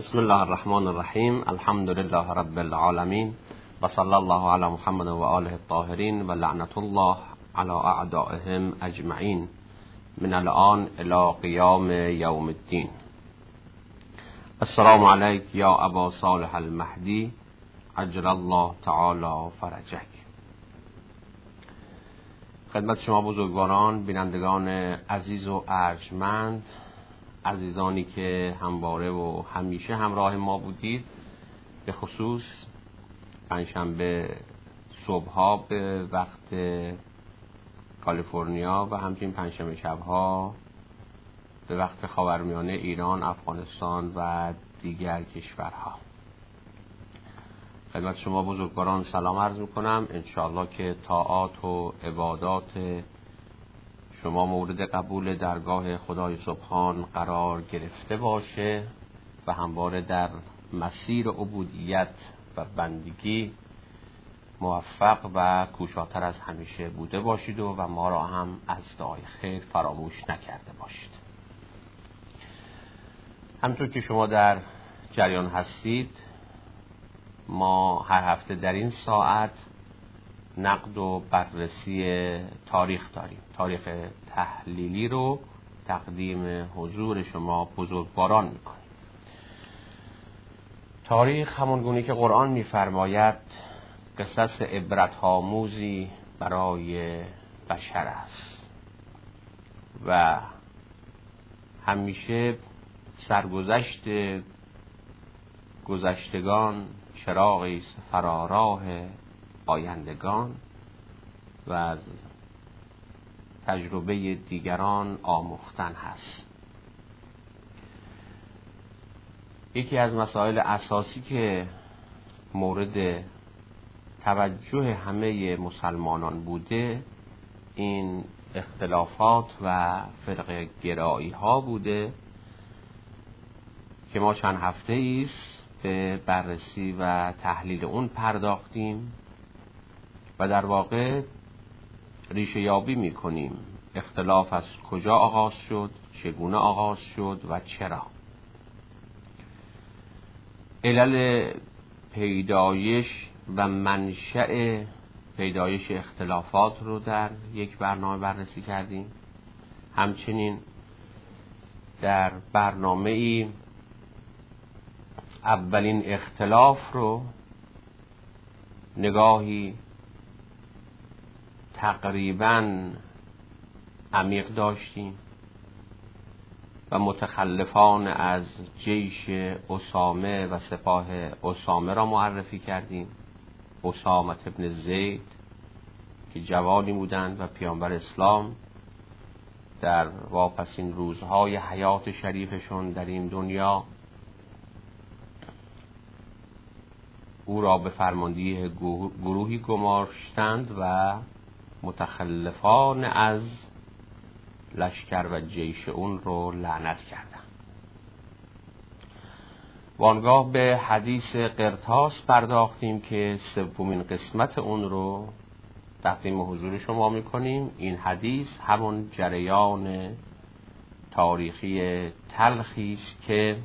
بسم الله الرحمن الرحیم. الحمد لله رب العالمین و صلی الله علی محمد و آله الطاهرین و لعنت الله علی اعدائهم اجمعین من الان الی قیام یوم الدین. السلام علیک یا ابا صالح المهدی عجل الله تعالی فرجک. خدمت شما بزرگواران، بینندگان عزیز و ارجمند، عزیزانی که همواره و همیشه همراه ما بودید، به خصوص پنجشنبه صبحها به وقت کالیفرنیا و همچنین پنجشنبه شبها به وقت خاورمیانه، ایران، افغانستان و دیگر کشورها. خدمت شما بزرگواران سلام عرض میکنم. انشاءالله که طاعات و عبادات شما مورد قبول درگاه خدای سبحان قرار گرفته باشه و همواره در مسیر عبودیت و بندگی موفق و کوشاتر از همیشه بوده باشید و ما را هم از دعای خیر فراموش نکرده باشید. همطور که شما در جریان هستید، ما هر هفته در این ساعت نقد و بررسی تاریخ داریم. تاریخ تحلیلی رو تقدیم حضور شما بزرگواران میکنیم. تاریخ همون گونه که قرآن میفرماید قصص عبرت‌آموزی برای بشر است و همیشه سرگذشت گذشتگان چراغی است فراراه آیندگان و از تجربه دیگران آموختن هست. یکی از مسائل اساسی که مورد توجه همه مسلمانان بوده این اختلافات و فرقه گرایی ها بوده که ما چند هفته ایست به بررسی و تحلیل اون پرداختیم و در واقع ریشه یابی می کنیم اختلاف از کجا آغاز شد، چگونه آغاز شد و چرا. علل پیدایش و منشأ پیدایش اختلافات رو در یک برنامه بررسی کردیم. همچنین در برنامه‌ای اولین اختلاف رو نگاهی تقریباً عمیق داشتیم و متخلفان از جیش اسامه و سپاه اسامه را معرفی کردیم. اسامه ابن زید که جوانی بودند و پیامبر اسلام در واپسین روزهای حیات شریفشون در این دنیا او را به فرماندهی گروهی گماشتند و متخلفان از لشکر و جیش اون رو لعنت کردند. وانگاه به حدیث قرطاس پرداختیم که سومین قسمت اون رو تقدیم حضور شما میکنیم. این حدیث همون جریان تاریخی تلخی است که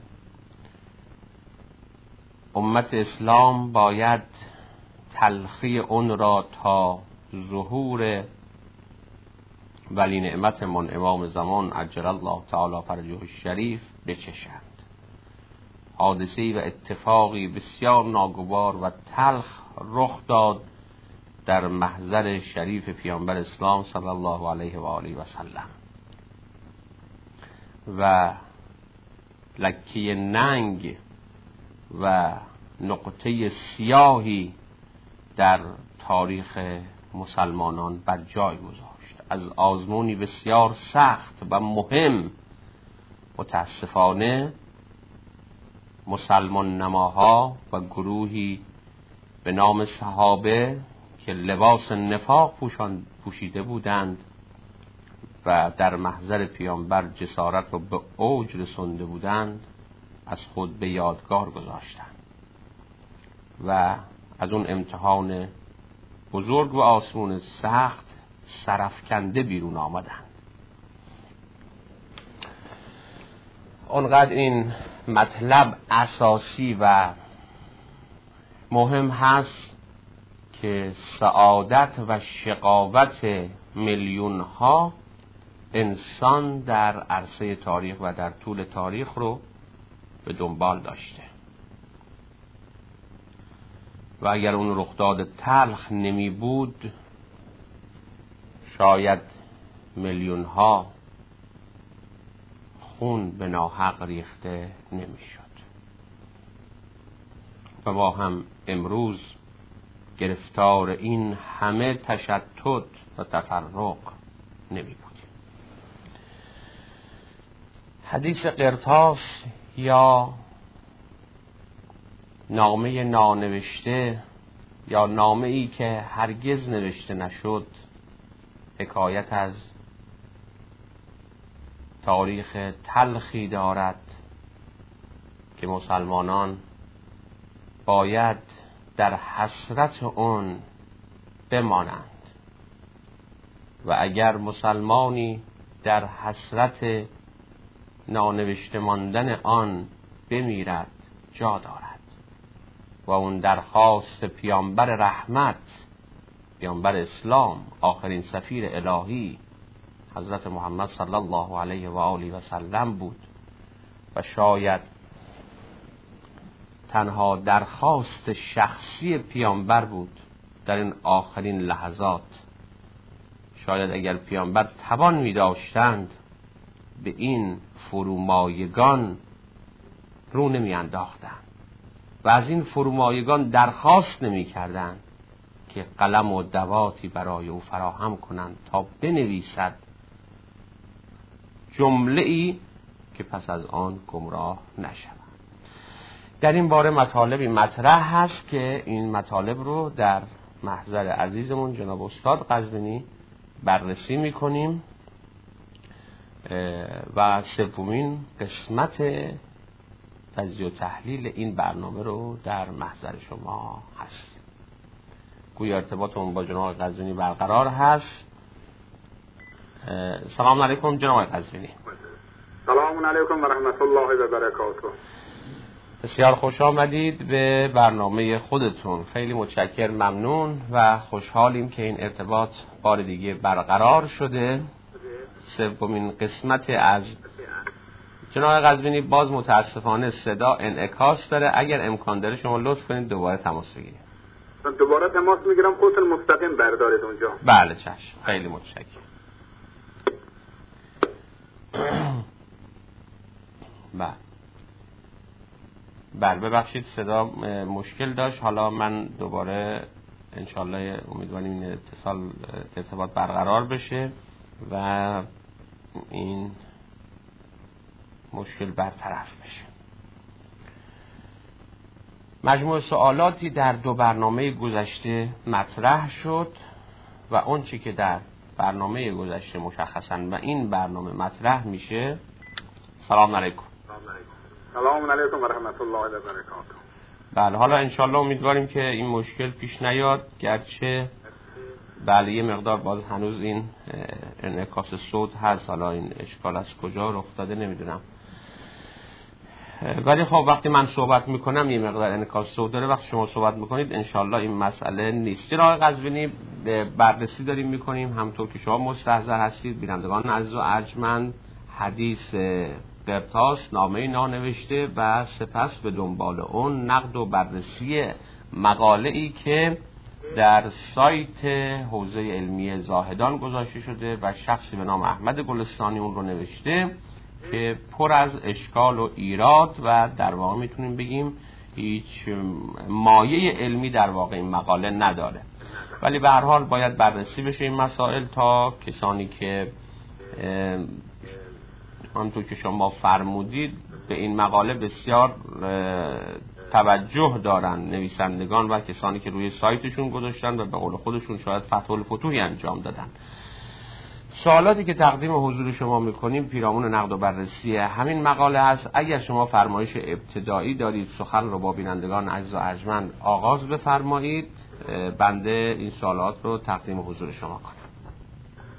امت اسلام باید تلخی اون را تا ظهور ولی نعمتمون امام زمان عجل الله تعالی فرجه الشریف بچشند. حادثه‌ای و اتفاقی بسیار ناگوار و تلخ رخ داد در محضر شریف پیامبر اسلام صلی الله علیه و آله و سلم و لکه ننگ و نقطه سیاهی در تاریخ مسلمانان بر جای گذاشت. از آزمونی بسیار سخت و مهم متاسفانه مسلمان نماها و گروهی به نام صحابه که لباس نفاق پوشیده بودند و در محضر پیامبر جسارت رو به اوج رسانده بودند از خود به یادگار گذاشتند و از اون امتحان بزرگ و آسمون سخت سرافکنده بیرون آمدند. اونقدر این مطلب اساسی و مهم هست که سعادت و شقاوت میلیون ها انسان در عرصه تاریخ و در طول تاریخ رو به دنبال داشته و اگر اون رخداد تلخ نمی بود شاید میلیون ها خون به ناحق ریخته نمی شد و ما هم امروز گرفتار این همه تشتت و تفرق نمی بودیم. حدیث قرطاس یا نامه نانوشته یا نامه ای که هرگز نوشته نشد حکایت از تاریخ تلخی دارد که مسلمانان باید در حسرت اون بمانند و اگر مسلمانی در حسرت نانوشته ماندن آن بمیرد جا دارد و اون درخواست پیامبر رحمت، پیامبر اسلام، آخرین سفیر الهی حضرت محمد صلی الله علیه و آله و سلم بود و شاید تنها درخواست شخصی پیامبر بود در این آخرین لحظات. شاید اگر پیامبر توان می داشتند به این فرومایگان رو نمی انداختند و از این فرومایگان درخواست نمی کردند که قلم و دواتی برای او فراهم کنند تا بنویسد جمله ای که پس از آن گمراه نشود. در این باره مطالبی مطرح هست که این مطالب رو در محضر عزیزمون جناب استاد قزوینی بررسی میکنیم و سومین قسمت تجزیه و تحلیل این برنامه رو در محضر شما هست. گویا ارتباطمون با جناب قزوینی برقرار هست. سلام علیکم جناب قزوینی. سلام علیکم و رحمت الله و برکاته. بسیار خوش آمدید به برنامه خودتون. خیلی متشکر، ممنون و خوشحالیم که این ارتباط بار دیگه برقرار شده. سومین قسمت از جناب قزوینی باز متاسفانه صدا انعکاس داره. اگر امکان داره شما لطف کنید دوباره تماس بگیرید. دوباره تماس میگیرم، خودت مستقیم بردارید اونجا. بله چشم، خیلی متشکرم. بله ببخشید صدا مشکل داشت. حالا من دوباره انشالله امیدواریم این ارتباط برقرار بشه و این مشکل برطرف بشه. مجموع سوالاتی در دو برنامه گذشته مطرح شد و اون چی که در برنامه گذشته مشخصاً و این برنامه مطرح میشه. سلام علیکم. سلام علیکم و رحمت الله و برکاته. بله حالا انشالله امیدواریم که این مشکل پیش نیاد، گرچه بله یه مقدار باز هنوز این انعکاس صوت هست. حالا این اشکال از کجا رخ داده نمیدونم، ولی خب وقتی من صحبت میکنم یه مقدار انعکاس صوت داره، وقتی شما صحبت میکنید انشالله این مسئله نیست. جناب قزوینی بررسی داریم میکنیم همونطور که شما مستحضر هستید بینندگان عزیز و ارجمند، حدیث قرطاس، نامه نانوشته و سپس به دنبال اون نقد و بررسی مقاله ای که در سایت حوزه علمی زاهدان گذاشته شده و شخصی به نام احمد گلستانی اون رو نوشته که پر از اشکال و ایراد و در واقع میتونیم بگیم هیچ مایه علمی در واقع این مقاله نداره، ولی به هر حال باید بررسی بشه این مسائل تا کسانی که همونطور که شما فرمودید به این مقاله بسیار توجه دارن، نویسندگان و کسانی که روی سایتشون گذاشتن و به قول خودشون شاید فتح الفتوحی انجام دادن. سوالاتی که تقدیم حضور شما میکنیم پیرامون نقد و بررسی همین مقاله هست. اگر شما فرمایش ابتدایی دارید سخن رو با بینندگان عزیز و ارجمند آغاز بفرمایید، بنده این سوالات رو تقدیم حضور شما کنم.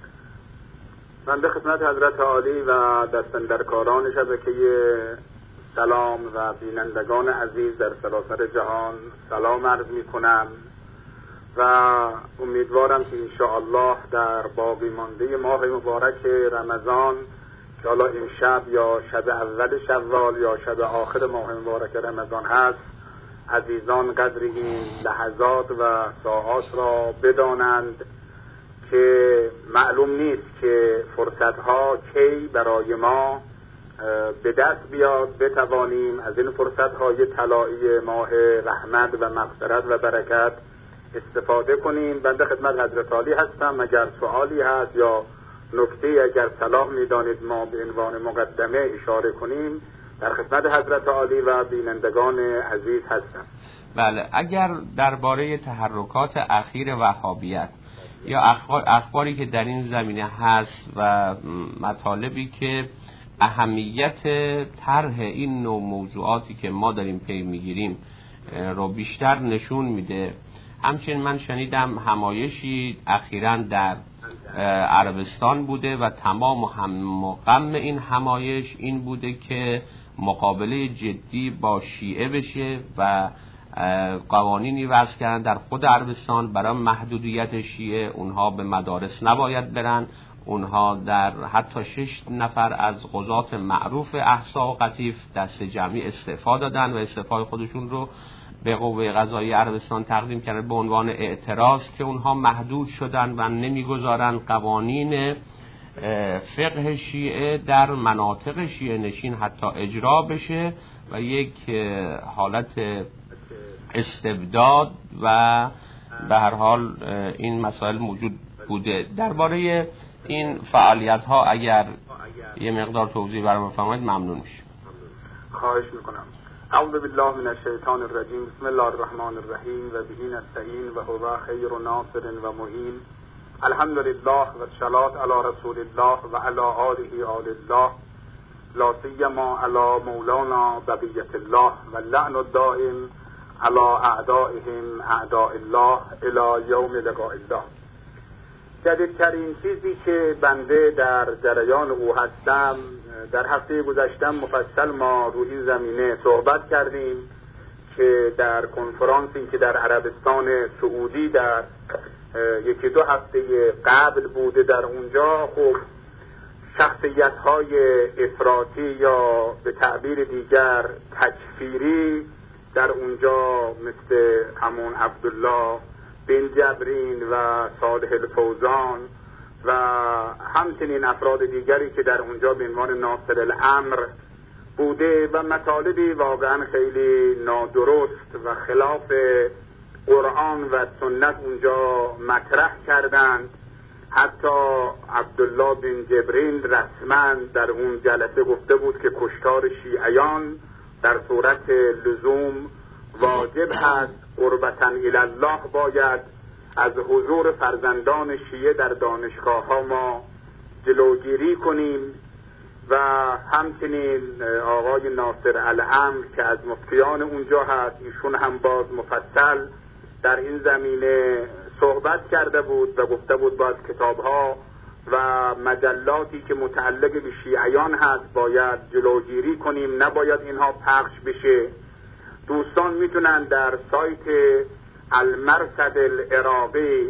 بنده خدمت حضرت عالی و دستندرکاران شبکه سلام و بینندگان عزیز در سراسر جهان سلام عرض می کنم و امیدوارم که انشاءالله در باقی مانده ماه مبارک رمضان که حالا امشب یا شب اول شوال یا شب آخر ماه مبارک رمضان هست، عزیزان قدر این لحظات و ساعات را بدانند که معلوم نیست که فرصتها کی برای ما به دست بیاد بتوانیم از این فرصتهای طلایی ماه رحمت و مغفرت و برکت استفاده کنیم. بنده خدمت حضرت عالی هستم، اگر سوالی هست یا نکته اگر صلاح می‌دانید ما به عنوان مقدمه اشاره کنیم در خدمت حضرت عالی و بینندگان عزیز هستم. بله، اگر درباره تحرکات اخیر وهابیت یا اخباری که در این زمینه هست و مطالبی که اهمیت طرح این نوع موضوعاتی که ما داریم پی میگیریم رو بیشتر نشون میده. همچنین من شنیدم همایشی اخیراً در عربستان بوده و تمام هم غم این همایش این بوده که مقابله جدی با شیعه بشه و قوانینی وضع کردن در خود عربستان برای محدودیت شیعه. اونها به مدارس نباید برن، اونها در حتی 6 نفر از قضات معروف احصا و قطیف دست جمعی استعفا دادن و استعفای خودشون رو به قوه قضاییه عربستان تقدیم کردن به عنوان اعتراض که اونها محدود شدن و نمیگذارن قوانین فقه شیعه در مناطق شیعه نشین حتی اجرا بشه و یک حالت استبداد و به هر حال این مسائل موجود بوده. درباره این فعالیت ها اگر یه مقدار توضیح برام بفرمایید ممنون میشم. خواهش میکنم. اعوذ بالله من الشیطان الرجیم. بسم الله الرحمن الرحیم و به نستعین و هو خیر ناصر و معین. الحمد لله و الصلاة علی رسول الله و علی آله آل الله، لا سیما علی مولانا بقیت الله و اللعن الدائم علی اعدائهم اعداء الله الی یوم لقاء الله. جدیدترین چیزی که بنده در جریان او هستم، در هفته گذشتم مفصل ما روی این زمینه صحبت کردیم که در کنفرانسی که در عربستان سعودی در یکی دو هفته قبل بوده، در اونجا خب شخصیت‌های افراطی یا به تعبیر دیگر تکفیری در اونجا مثل همون عبدالله بن جبرین و صالح الفوزان و همچنین افراد دیگری که در اونجا به عنوان ناصر الامر بوده و مطالبی واقعا خیلی نادرست و خلاف قرآن و سنت اونجا مطرح کردند. حتی عبدالله بن جبرین رسما در اون جلسه گفته بود که کشتار شیعیان در صورت لزوم واجب هست، قربتاً الی الله باید از حضور فرزندان شیعه در دانشگاه ها ما جلوگیری کنیم. و همچنین آقای ناصر الامر که از مفتیان اونجا هست، ایشون هم باز مفصل در این زمینه صحبت کرده بود و گفته بود باید کتاب‌ها و مجلاتی که متعلق به شیعیان هست باید جلوگیری کنیم، نباید اینها پخش بشه. دوستان میتونن در سایت المرصد العراقی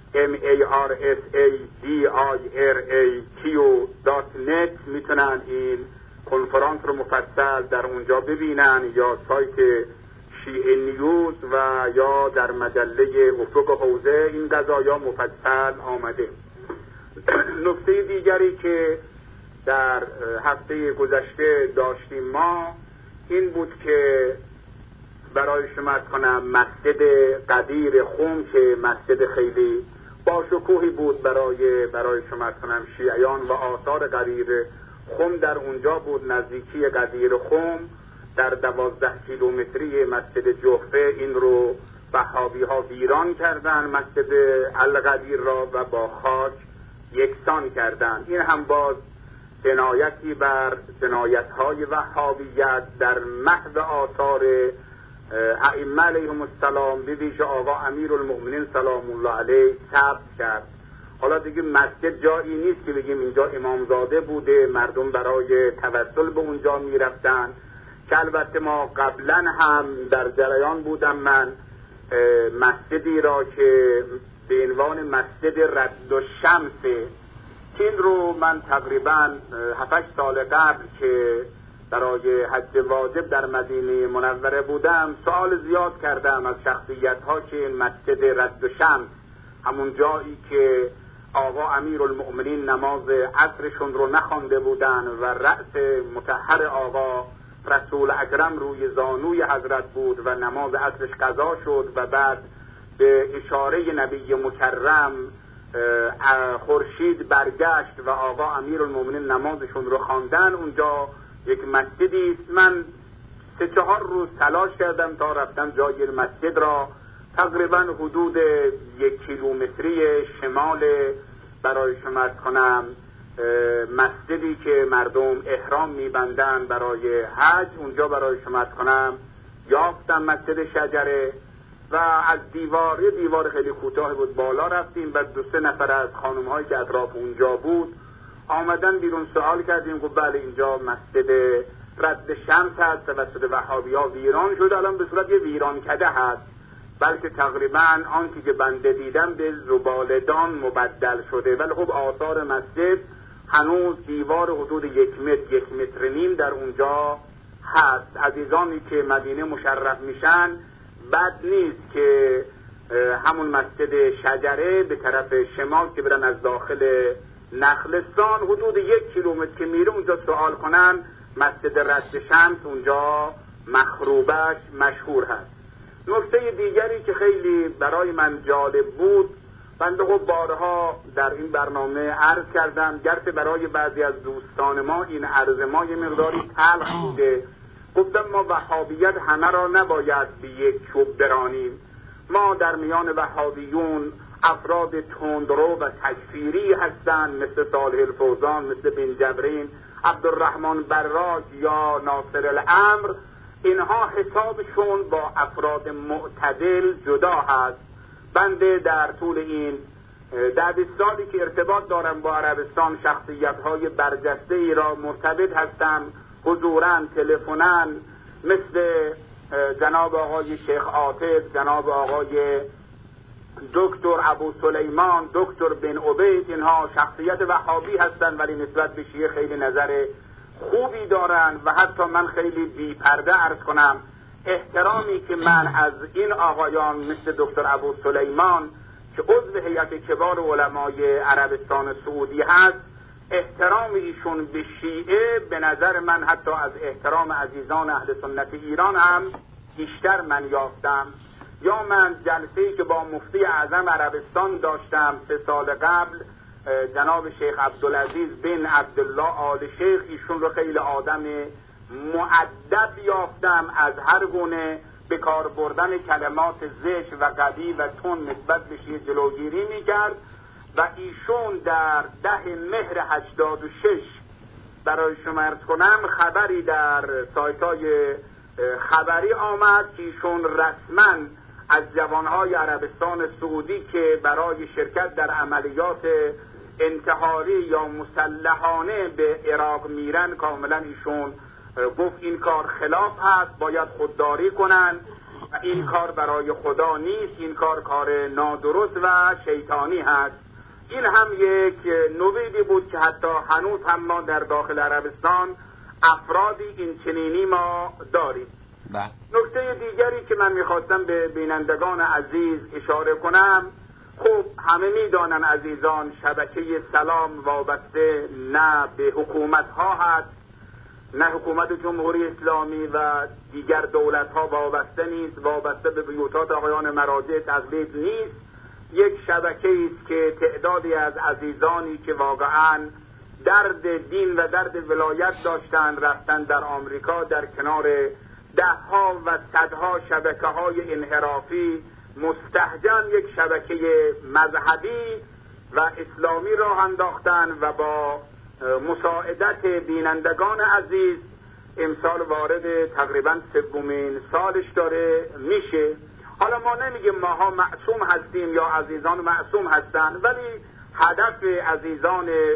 marsadiraq.net میتونن این کنفرانس رو مفصل در اونجا ببینن، یا سایت شیعه نیوز و یا در مجله افق حوزه این قضایا مفصل آمده. نکته دیگری که در هفته گذشته داشتیم ما این بود که برای شما از کنم مسجد قدیر خم که مسجد خیلی با شکوهی بود برای شما از کنم شیعیان و آثار قدیر خم در اونجا بود، نزدیکی قدیر خم در 12 کیلومتری مسجد جحفه. این رو وهابی ها ویران کردن مسجد القدیر را و با خاک یکسان کردن. این هم باز جنایتی بر جنایت های وهابیت در محض آثار ائمه علیهم السلام، به ویژه آقا امیرالمؤمنین سلام الله علیه ثبت کرد. حالا دیگه مسجد جایی نیست که بگیم اینجا امامزاده بوده، مردم برای توسل به اونجا میرفتن که البته ما قبلا هم در جریان بودم من مسجدی را که به عنوان مسجد رد و شمس، که این رو من تقریبا 7 سال قبل که برای حج واجب در مدینه منوره بودم سوال زیاد کردم از شخصیت ها که این مسجد رد و شمس، همون جایی که آقا امیرالمؤمنین نماز عصرشون رو نخوانده بودن و رأس مطهر آقا رسول اکرم روی زانوی حضرت بود و نماز عصرش قضا شد و بعد به اشاره نبی مکرم خورشید برگشت و آقا امیرالمؤمنین نمازشون رو خواندن. اونجا یک مسجدی است. من 3-4 روز تلاش کردم تا رفتم جای مسجد را، تقریبا حدود 1 کیلومتری شمال برای شما عرض کنم مسجدی که مردم احرام میبندن برای حج، اونجا برای شما عرض کنم یافتم مسجد شجره و از دیوار خیلی کوتاه بود بالا رفتیم و 2-3 نفر از خانم هایی که اطراف اونجا بود آمدن بیرون سوال کردیم، گفت بله اینجا مسجد رد شمس هست، توسط وهابی ها ویران شده، الان به صورت یه ویرانکده هست، بلکه تقریبا آنچه که بنده دیدم به زبالدان مبدل شده، ولی خب آثار مسجد هنوز دیوار حدود 1 متر 1.5 متر در اونجا هست. عزیزانی که مدینه مشرف میشن بد نیست که همون مسجد شجره به طرف شمال که برن از داخل نخلستان حدود 1 کیلومتر که میره اونجا سوال کنن مسجد رد شمس اونجا مخروبش مشهور هست. نکته دیگری که خیلی برای من جالب بود، بنده خب بارها در این برنامه عرض کردم، گرچه برای بعضی از دوستان ما این عرض ما یه مقداری تلخ بوده، گفتم ما وهابیت همه را نباید به یک چوب برانیم. ما در میان وهابیون افراد تندرو و تکفیری هستند، مثل صالح الفوزان، مثل بن جبرین، عبدالرحمن براک یا ناصر الامر. اینها حسابشون با افراد معتدل جدا هست. بنده در طول این 10 سالی که ارتباط دارم با عربستان شخصیت‌های برجسته ای را مرتبط هستم، حضوراً تلفناً، مثل جناب آقای شیخ عاطف، جناب آقای دکتر ابو سلیمان، دکتر بن عبید. اینها شخصیت وهابی هستند ولی نسبت به شیعه خیلی نظر خوبی دارن و حتی من خیلی بی پرده عرض کنم احترامی که من از این آقایان مثل دکتر ابو سلیمان که عضو هیئت کبار علمای عربستان سعودی هست، احترام ایشون به شیعه به نظر من حتی از احترام عزیزان اهل سنت ایران هم بیشتر من یافتم. یا من جلسه‌ای که با مفتی اعظم عربستان داشتم 3 سال قبل، جناب شیخ عبدالعزیز بن عبدالله آل شیخ، ایشون رو خیلی آدم مؤدب یافتم، از هر گونه به کار بردن کلمات زشت و قبیح و تند نسبت به شیعه جلوگیری میکرد و ایشون در 10 مهر 86 برای شما عرض کنم خبری در سایت‌های خبری آمد که ایشون رسما از جوانهای عربستان سعودی که برای شرکت در عملیات انتحاری یا مسلحانه به عراق میرن کاملا ایشون گفت این کار خلاف هست، باید خودداری کنن و این کار برای خدا نیست، این کار نادرست و شیطانی هست. این هم یک نویدی بود که حتی هنوز هم ما در داخل عربستان افرادی این چنینی ما داریم. نکته دیگری که من میخواستم به بینندگان عزیز اشاره کنم، خب همه میدانن عزیزان شبکه سلام وابسته نه به حکومت ها هست، نه حکومت جمهوری اسلامی و دیگر دولت ها وابسته نیست، وابسته به بیوتات آقایان مراجع تقلید نیست. یک شبکه است که تعدادی از عزیزانی که واقعا درد دین و درد ولایت داشتن رفتن در آمریکا در کنار 10 ها و 100 ها شبکه های انحرافی مستهجن یک شبکه مذهبی و اسلامی راه انداختن و با مساعدت بینندگان عزیز امسال وارد تقریبا 3مین سالش داره میشه. حالا ما نمیگیم ماها معصوم هستیم یا عزیزان معصوم هستن، ولی هدف عزیزان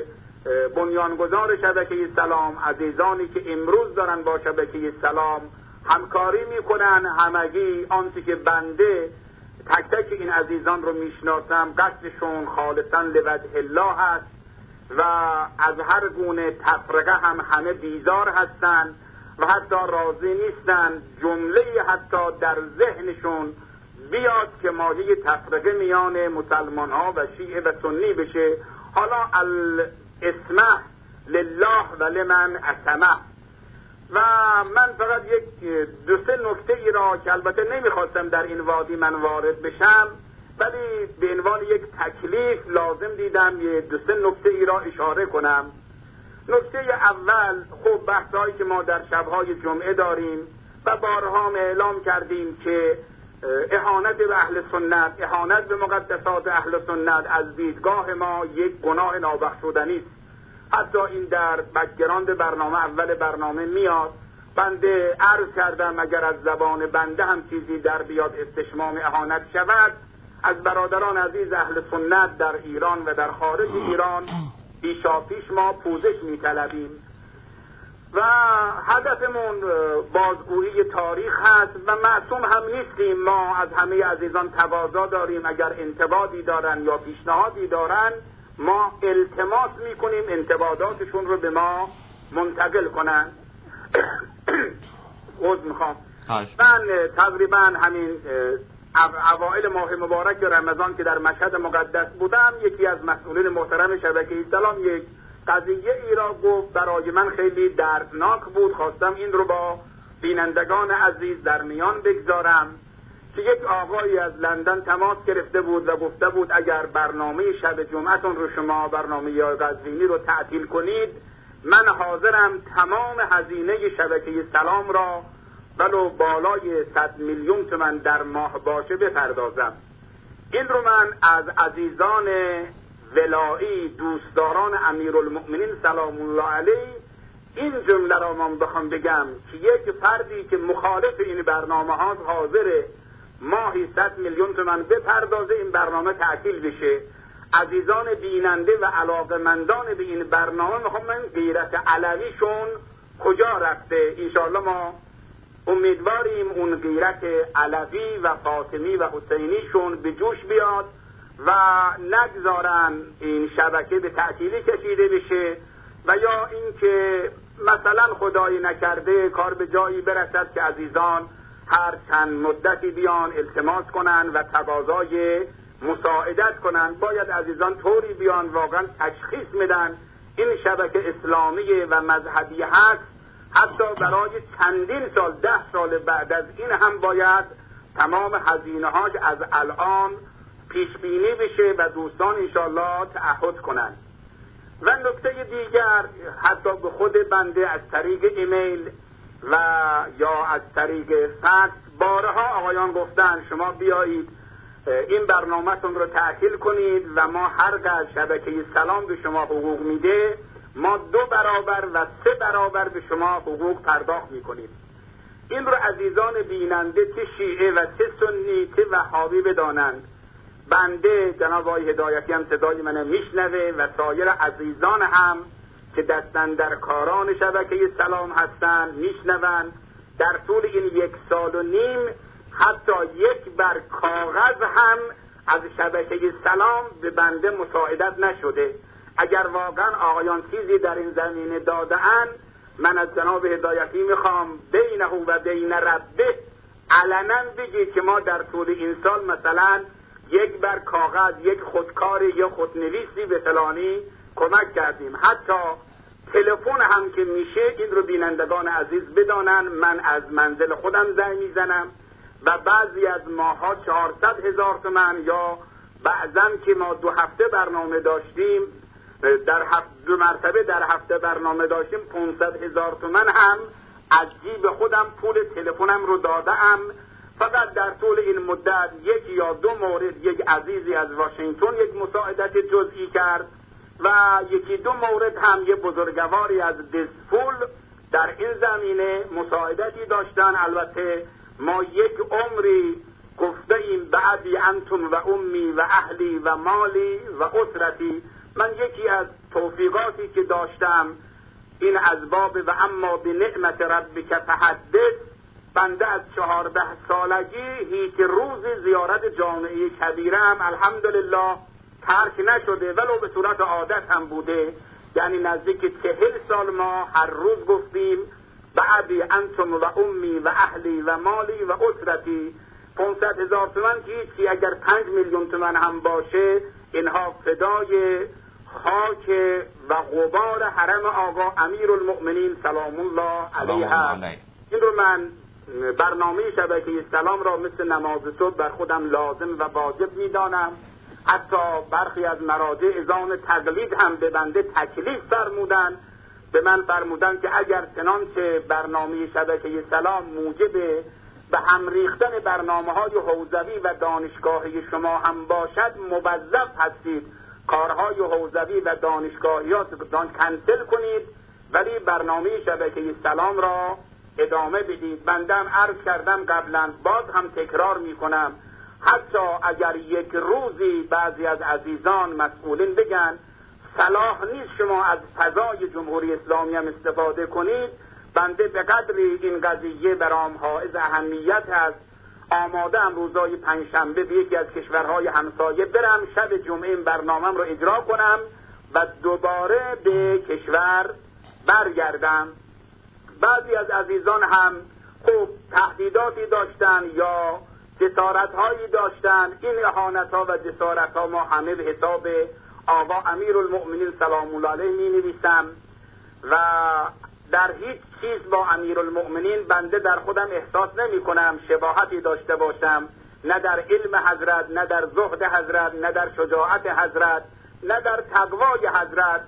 بنیانگذار شبکه سلام، عزیزانی که امروز دارن با شبکه سلام همکاری میکنن، همگی آنچه که بنده تک تک این عزیزان رو میشناسم قصدشون خالصا لوجه الله است و از هر گونه تفرقه هم همه بیزار هستند و حتی راضی نیستن جمله حتی در ذهنشون بیاد که مایه تفرقه میان مسلمان ها و شیعه و سنی بشه. حالا الاسمح لله و لمن اسمح. و من فقط یک دو سه نکته ای را که البته نمیخواستم در این وادی من وارد بشم، ولی به عنوان یک تکلیف لازم دیدم یه دو سه نکته ای را اشاره کنم. نکته اول، خب بحثایی که ما در شبهای جمعه داریم و بارها اعلام کردیم که اهانت به اهل سنت، اهانت به مقدسات اهل سنت از دیدگاه ما یک گناه نابخشودنی است. حتی این در بک‌گراند برنامه، اول برنامه میاد. بنده عرض کردم اگر از زبان بنده هم چیزی در بیاد استشمام اهانت شود، از برادران عزیز اهل سنت در ایران و در خارج ایران پیشاپیش ما پوزش می‌طلبیم و هدفمون بازگویی تاریخ هست و معصوم هم نیستیم. ما از همه عزیزان تقاضا داریم اگر انتقادی دارن یا پیشنهادی دارن ما التماس میکنیم انتقاداتشون رو به ما منتقل کنن. عذر میخوام. من تقریبا همین اوائل ماه مبارک رمضان که در مشهد مقدس بودم، یکی از مسئولین محترم شبکه اسلام یک قضیه ای را گفت، برای من خیلی دردناک بود. خواستم این رو با بینندگان عزیز در میان بگذارم که یک آقایی از لندن تماس گرفته بود و گفته بود اگر برنامه شب جمعتون رو شما برنامه یا قزوینی رو تعطیل کنید، من حاضرم تمام هزینه شبکه سلام را ولو بالای 100 میلیون تومان در ماه باشه بپردازم. این رو من از عزیزان ولایی دوستداران امیرالمؤمنین سلام الله علیه این جمله را من بخوام بگم که یک فردی که مخالف این برنامه ها حاضره ماهی 100 میلیون تومان بپردازه این برنامه تعطیل بشه. عزیزان بیننده و علاقمندان به این برنامه میخوام من غیرت علویشون کجا رفته؟ انشاءالله ما امیدواریم اون غیرت علوی و فاطمی و حسینیشون به جوش بیاد و نگذارن این شبکه به تعطیلی کشیده بشه و یا اینکه مثلا خدای نکرده کار به جایی برسد که عزیزان هر چند مدتی بیان التماس کنن و تقاضای مساعدت کنن. باید عزیزان طوری بیان واقعا تشخیص میدن این شبکه اسلامی و مذهبی هست، حتی برای چندین سال 10 سال بعد از این هم باید تمام هزینه هاش از الان پیش بینی بشه و دوستان انشالله تعهد کنن. و نکته دیگر، حتی به خود بنده از طریق ایمیل و یا از طریق فکس بارها آقایان گفتن شما بیایید این برنامه‌تون رو تعطیل کنید و ما هر قدر شبکه سلام به شما حقوق میده ما 2 برابر و 3 برابر به شما حقوق پرداخت میکنیم. این رو عزیزان بیننده چه شیعه و چه سنی چه وهابی بدانند. بنده جناب آقای هدایتی هم صدای من میشنوه و سایر عزیزان هم که دستن در کاران شبکه سلام هستن میشنوند. در طول این 1.5 سال حتی یک بر کاغذ هم از شبکه سلام به بنده مساعدت نشده. اگر واقعا آقایان چیزی در این زمینه داده‌اند، من از جناب هدایتی میخوام بینه و بین ربه علنا بگید که ما در طول این سال مثلا یک بر کاغذ یک خودکاری یا خودنویسی به فلانی کمک کردیم. حتی تلفن هم که میشه این رو بینندگان عزیز بدانن، من از منزل خودم زنگ میزنم و بعضی از ماها 400,000 تومان یا بعضا که ما 2 هفته برنامه داشتیم در 2 مرتبه در هفته برنامه داشتیم 500,000 تومان هم از جیب خودم پول تلفنم رو دادم. فقط در طول این مدت 1 یا 2 مورد یک عزیزی از واشنگتن یک مساعدت جزئی کرد و 1-2 مورد هم یک بزرگواری از دزفول در این زمینه مساعدتی داشتن. البته ما 1 عمری گفته ایم بعدی انتم و امی و اهلی و مالی و اسرتی. من یکی از توفیقاتی که داشتم این از باب و اما به نعمت ربک فحدث، بنده از 14 سالگی هیچ روزی زیارت جامعه کبیره هم الحمدلله ترک نشده، ولو به صورت عادت هم بوده. یعنی نزدیک 40 سال ما هر روز گفتیم بعدی انتم و امی و اهلی و مالی و اسرتی. 500,000 تومن که هیچی، اگر 5 میلیون تومن هم باشه اینها فدای خاک و غبار حرم آقا امیرالمؤمنین سلام الله علیه هست. این رو من برنامه شبکه سلام را مثل نماز صبح بر خودم لازم و واجب میدانم. حتی برخی از مراجع ازان تقلید هم به بنده تکلیف فرمودن، به من فرمودن که اگر چنانچه برنامه شبکه سلام موجب به هم ریختن برنامه‌های حوزوی و دانشگاهی شما هم باشد موظف هستید کارهای حوزوی و دانشگاهیاتتان کنسل کنید، ولی برنامه شبکه سلام را ادامه بدید. بندم عرض کردم قبلا، باز هم تکرار میکنم، حتی اگر یک روزی بعضی از عزیزان مسئولین بگن صلاح نیست شما از فضای جمهوری اسلامی هم استفاده کنید، بنده به قدری این قضیه برام حائز اهمیت هست آماده ام روزای پنجشنبه به یکی از کشورهای همسایه برم، شب جمعه این برنامه‌ام رو اجرا کنم و دوباره به کشور برگردم. بعضی از عزیزان هم خوب تهدیداتی داشتن یا جسارت‌هایی داشتن. این اهانت‌ها و جسارت‌ها ما همه به حساب آقا امیرالمؤمنین سلام الله علیه می‌نویسم و در هیچ چیز با امیرالمؤمنین بنده در خودم احساس نمی کنم شباهتی داشته باشم، نه در علم حضرت، نه در زهد حضرت، نه در شجاعت حضرت، نه در تقوای حضرت.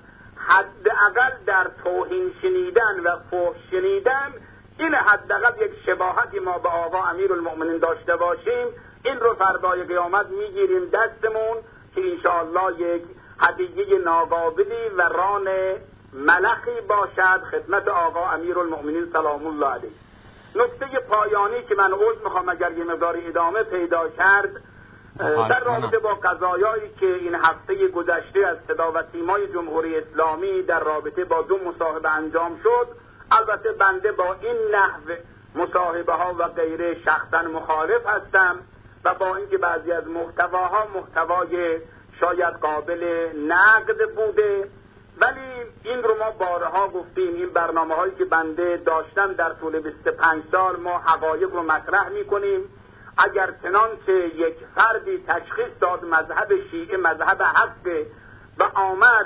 حداقل در توهین شنیدن و فحش شنیدن این حداقل یک شباهتی ما به آقا امیرالمؤمنین داشته باشیم، این رو فردای قیامت میگیریم دستمون که انشاءالله یک هدیه ناقابلی و ران ملخی باشد خدمت آقا امیرالمؤمنین سلام الله علیه. نکته پایانی که من عذر میخوام اگر یه مقدار ادامه پیدا کرد در رابطه با قضایایی که این هفته گذشته از صدا و سیمای جمهوری اسلامی در رابطه با 2 مصاحبه انجام شد. البته بنده با این نحو مصاحبه ها و غیره شخصا مخالف هستم و با اینکه بعضی از محتواها محتوای شاید قابل نقد بوده، ولی این رو ما بارها گفتیم، این برنامه هایی که بنده داشتم در طول 25 سال ما حقایق رو مطرح می کنیم. اگر چنانچه یک فردی تشخیص داد مذهب شیعه مذهب حقه و آمد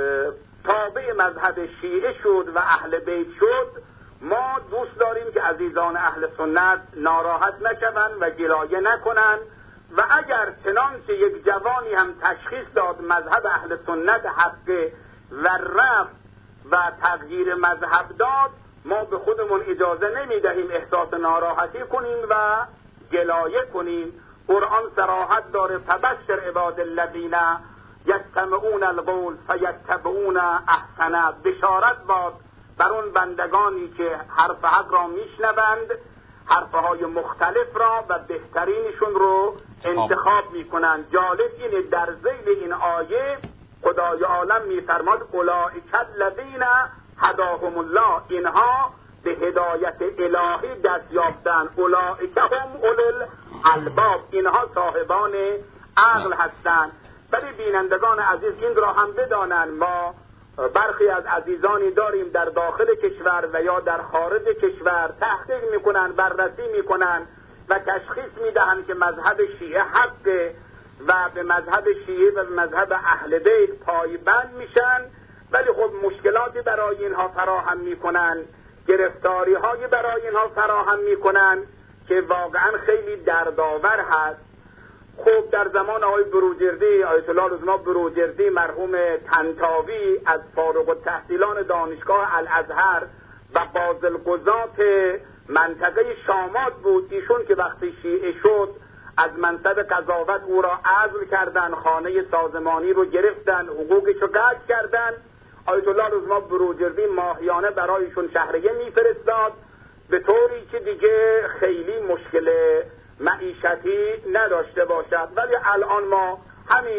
تابع مذهب شیعه شد و اهل بیت شد، ما دوست داریم که عزیزان اهل سنت ناراحت نشوند و گلایه نکنند و اگر چنانچه یک جوانی هم تشخیص داد مذهب اهل سنت حقه و رفت و تغییر مذهب داد، ما به خودمون اجازه نمیدهیم احساس ناراحتی کنیم و گلایه کنیم. قرآن صراحت داره فبشر عباد الذین یستمعون القول فیتبعون احسنه، بشارت باد بر اون بندگانی که حرف حق را میشنوند، حرفهای مختلف را و بهترینشون رو انتخاب میکنند. جالب اینه در ذیل این آیه خدای عالم میفرماد اولئک الذین هداهم الله، اینها به هدایت الهی دست یافتن، اولئک هم اولو الالباب، اینها صاحبان عقل هستند. ولی بینندگان عزیز این را هم بدانند ما برخی از عزیزانی داریم در داخل کشور و یا در خارج کشور تحقیق میکنن، بررسی میکنن و تشخیص میدهند که مذهب شیعه حقه و به مذهب شیعه و به مذهب اهل بیت پایبند میشن، ولی خب مشکلاتی برای اینها فراهم میکنن، گرفتاری های برای اینها فراهم میکنن که واقعا خیلی دردآور هست. خب در زمان آقای بروجردی، آیت الله رضا بروجردی مرحوم طنطاوی از فارغ التحصیلان دانشگاه الازهر و بازالقضات منطقه شامات بود، ایشون که وقتی شیعه شد از منصب قضاوت او را عزل کردن، خانه سازمانی رو گرفتن، حقوقش رو قطع کردن. آیت الله رضا بروجردی ماهیانه برایشون شهریه میفرستاد به طوری که دیگه خیلی مشکل معیشتی نداشته باشد. ولی الان ما همین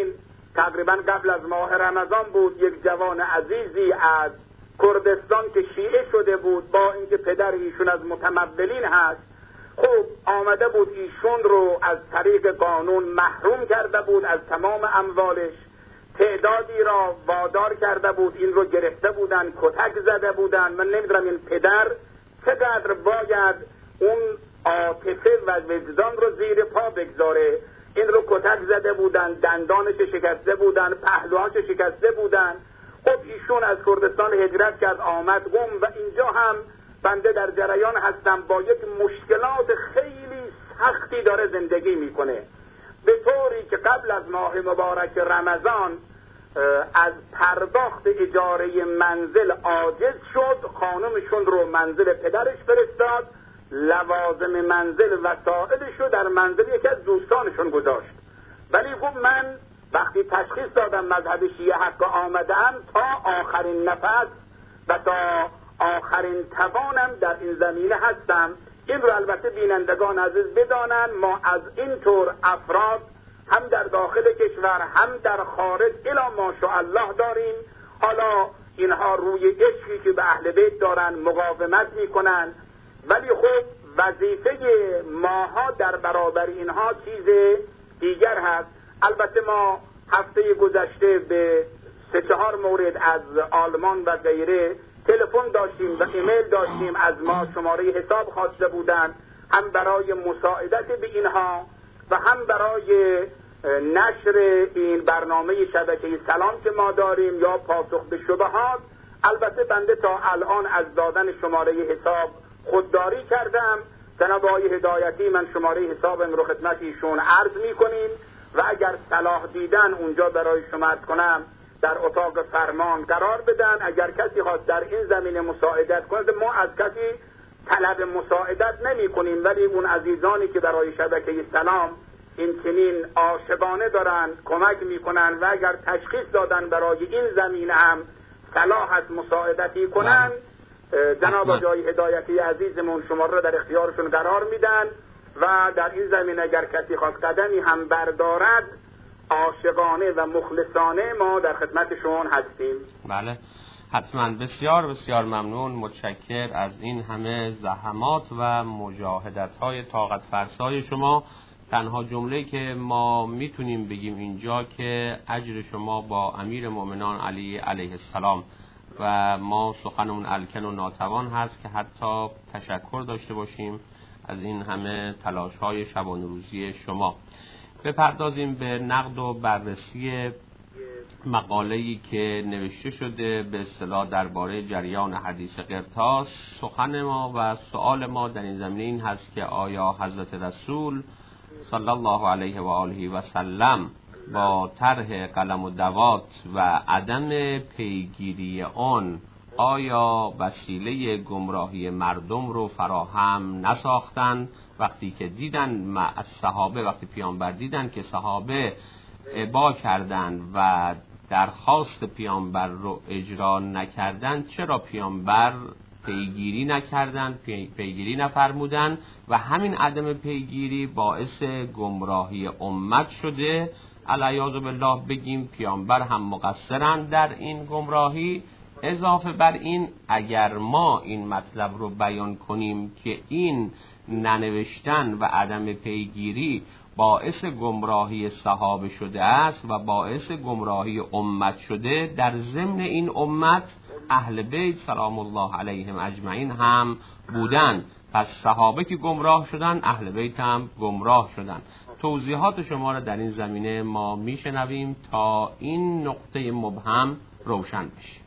تقریبا قبل از ماه رمضان بود، یک جوان عزیزی از کردستان که شیعه شده بود، با اینکه پدر ایشون از متمولین هست، خب آمده بود ایشون رو از طریق قانون محروم کرده بود از تمام اموالش، تعدادی را وادار کرده بود، این رو گرفته بودن، کتک زده بودن. من نمیدونم این پدر چقدر باید اون عاطفه و وجدان رو زیر پا بگذاره. این رو کتک زده بودن، دندانش شکسته بودن، پهلوهاش شکسته بودن. خب ایشون از کردستان هجرت کرد آمد قم و اینجا هم بنده در جریان هستم با یک مشکلات خیلی سختی داره زندگی میکنه، به طوری که قبل از ماه مبارک رمضان از پرداخت اجاره منزل عاجز شد. خانمشون رو منزل پدرش فرستاد، لوازم منزل وسائلش رو در منزل یکی از دوستانشون گذاشت. ولی خب من وقتی تشخیص دادم مذهب شیعه حق آمدم، تا آخرین نفس و تا آخرین توانم در این زمینه هستم. این رو البته بینندگان عزیز بدانن، ما از این طور افراد هم در داخل کشور هم در خارج الی ماشاءالله داریم. حالا اینها روی عشقی که به اهل بیت دارن مقاومت میکنن، ولی خب وظیفه ماها در برابر اینها چیز دیگر هست. البته ما هفته گذشته به 3-4 مورد از آلمان و غیره تلفن داشتیم و ایمیل داشتیم، از ما شماره حساب خواسته بودند، هم برای مساعدت به اینها و هم برای نشر این برنامه شبکه سلام که ما داریم یا پاسخ به شبهات. البته بنده تا الان از دادن شماره حساب خودداری کردم. جناب آقای هدایتی من شماره حسابم رو خدمت ایشون عرض میکنیم و اگر صلاح دیدن اونجا برای شما عرض کنم در اتاق فرمان قرار بدن. اگر کسی خواست در این زمینه مساعدت کند، ما از کسی طلب مساعدت نمی کنیم، ولی اون عزیزانی که برای شبکه سلام این چنین عاشقانه دارن کمک میکنن و اگر تشخیص دادن برای این زمینه هم صلاح از مساعدتی کنن، جناب آقای هدایتی عزیزمون شما را در اختیارشون قرار میدن و در این زمینه اگر کسی خواست قدمی هم بردارد، عاشقانه و مخلصانه ما در خدمتشون هستیم. بله حتما. بسیار بسیار ممنون، متشکر از این همه زحمات و مجاهدت‌های طاقت فرسای شما. تنها جمله‌ای که ما میتونیم بگیم اینجا که اجر شما با امیر مؤمنان علی علیه السلام و ما سخنمون الکن و ناتوان هست که حتی تشکر داشته باشیم از این همه تلاش‌های شبانه روزی شما. بپردازیم به نقد و بررسی مقاله‌ای که نوشته شده به اصطلاح درباره جریان حدیث قرطاس. سخن ما و سؤال ما در این زمینه این هست که آیا حضرت رسول صلی الله علیه و آله و سلم با طرح قلم و دوات و عدم پیگیری آن آیا وسیله گمراهی مردم رو فراهم نساختن؟ وقتی که دیدن از صحابه، وقتی پیامبر دیدن که صحابه ابا کردن و درخواست پیامبر رو اجرا نکردن، چرا پیامبر پیگیری نکردن، پیگیری نفرمودن و همین عدم پیگیری باعث گمراهی امت شده؟ علیاذ بالله بگیم پیامبر هم مقصرند در این گمراهی. اضافه بر این اگر ما این مطلب رو بیان کنیم که این ننوشتن و عدم پیگیری باعث گمراهی صحابه شده است و باعث گمراهی امت شده، در ضمن این امت اهل بیت سلام الله علیهم اجمعین هم بودن. پس صحابه که گمراه شدن، اهل بیت هم گمراه شدن. توضیحات شما را در این زمینه ما میشنویم تا این نقطه مبهم روشن بشه.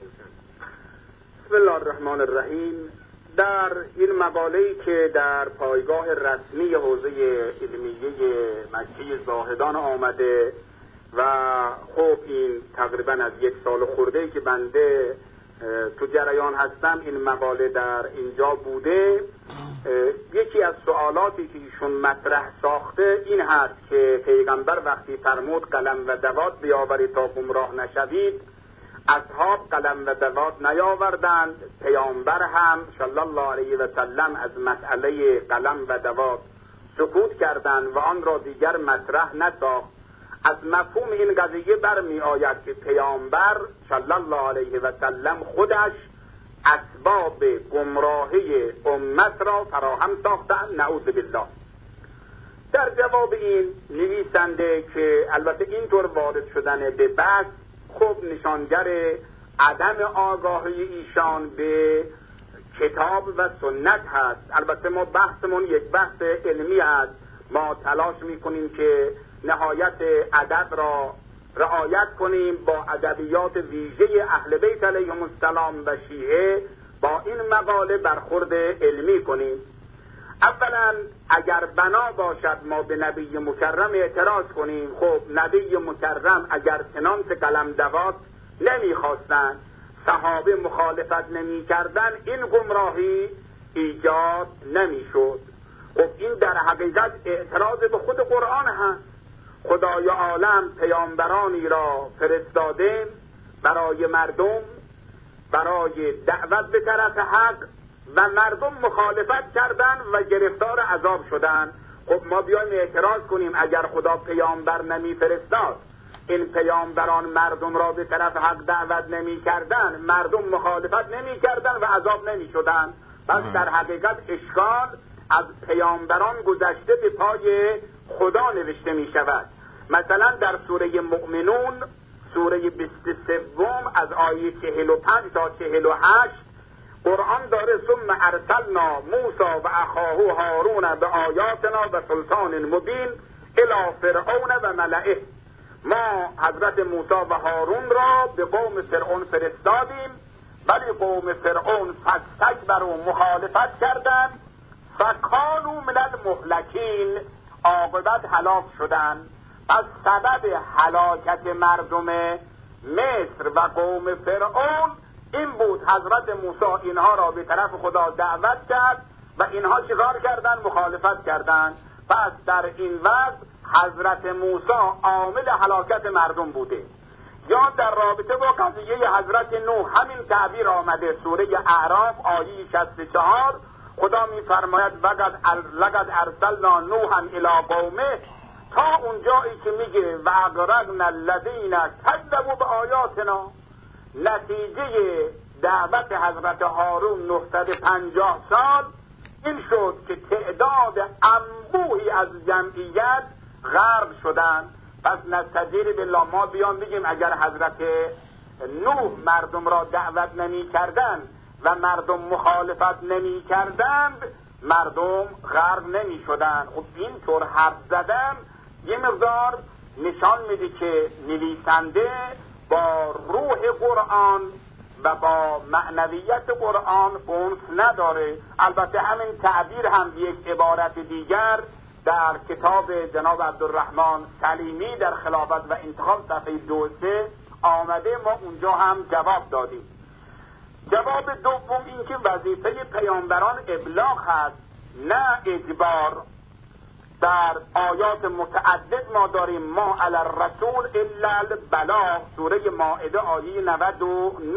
بسم الله الرحمن الرحیم. در این مقاله‌ای که در پایگاه رسمی حوزه علمیه مکه زاهدان آمده و خب این تقریبا از 1 سال خورده‌ای که بنده تو جریان هستم این مقاله در اینجا بوده، یکی از سوالاتی که ایشون مطرح ساخته این هست که پیغمبر وقتی فرمود قلم و دوات بیاورید تا گمراه نشوید، اصحاب قلم و دوات نیاوردند. پیامبر هم صلی الله علیه و سلم از مسئله قلم و دوات سکوت کردند و آن را دیگر مطرح نساخت. از مفهوم این قضیه برمی آید که پیامبر صلی الله علیه و سلم خودش اسباب گمراهی امت را فراهم ساختند، نعوذ بالله. در جواب این نویسنده که البته اینطور وارد شدن به بحث خب نشانگر عدم آگاهی ایشان به کتاب و سنت هست. البته ما بحثمون یک بحث علمی است، ما تلاش میکنیم که نهایت ادب را رعایت کنیم، با ادبیات ویژه اهل بیت علیهم السلام و شیعه با این مقاله برخورد علمی کنیم. اولا اگر بنا باشد ما به نبی مکرم اعتراض کنیم، خب نبی مکرم اگر چنانچه قلمدوات نمیخواستند، صحابه مخالفت نمی کردن، این گمراهی ایجاد نمیشد. خب این در حقیقت اعتراض به خود قرآن هست. خدای عالم پیامبرانی را فرستاده برای مردم، برای دعوت به طرف حق، و مردم مخالفت کردند و گرفتار عذاب شدند. خب ما بیایم اعتراض کنیم اگر خدا پیامبر نمیفرستاد، این پیامبران مردم را به طرف حق دعوت نمی کردن، مردم مخالفت نمی کردن و عذاب نمی شدن، پس در حقیقت اشکال از پیامبران گذشته به پای خدا نوشته می شود. مثلا در سوره مؤمنون، سوره 23 از آیه 45 تا 48 قرآن داره ثم ارسلنا موسی و اخاه هارون به آیاتنا و سلطان مبین الی فرعون و ملئه. ما حضرت موسی و هارون را به قوم فرعون فرستادیم، ولی قوم فرعون فاستکبروا مخالفت کردند، فکانوا من المهلکین، عاقبت هلاک شدند. از سبب هلاکت مردم مصر و قوم فرعون این بود حضرت موسی اینها را به طرف خدا دعوت کرد و اینها چیکار کردند؟ مخالفت کردند. پس در این وضع حضرت موسی عامل هلاکت مردم بوده. یا در رابطه با قضیه حضرت نوح همین تعبیر آمده. سوره اعراف آیه 64 خدا میفرماید لقد ارسلنا نوحا الی قومه، تا اونجایی که میگه و اغرقنا الذین کذبوا بآیاتنا. نتیجه دعوت حضرت هارون 950 سال این شد که تعداد انبوهی از جمعیت غرق شدند. پس نستجیر بالله ما بیان بگیم اگر حضرت نوح مردم را دعوت نمی کردند و مردم مخالفت نمی کردند، مردم غرق نمی شدند. خب اینطور حرف زدن یه مقدار نشان میده که نویسنده با روح قرآن و با معنویت قرآن انس نداره. البته همین تعبیر هم یک عبارت دیگر در کتاب جناب عبدالرحمن سلیمی در خلافت و انتخاب صفحه 2 آمده، ما اونجا هم جواب دادیم. جواب دوم این که وظیفه پیامبران ابلاغ هست نه اجبار. در آیات متعدد ما داریم ما علی الرسول الا البلاغ، سوره مائده آیه 99،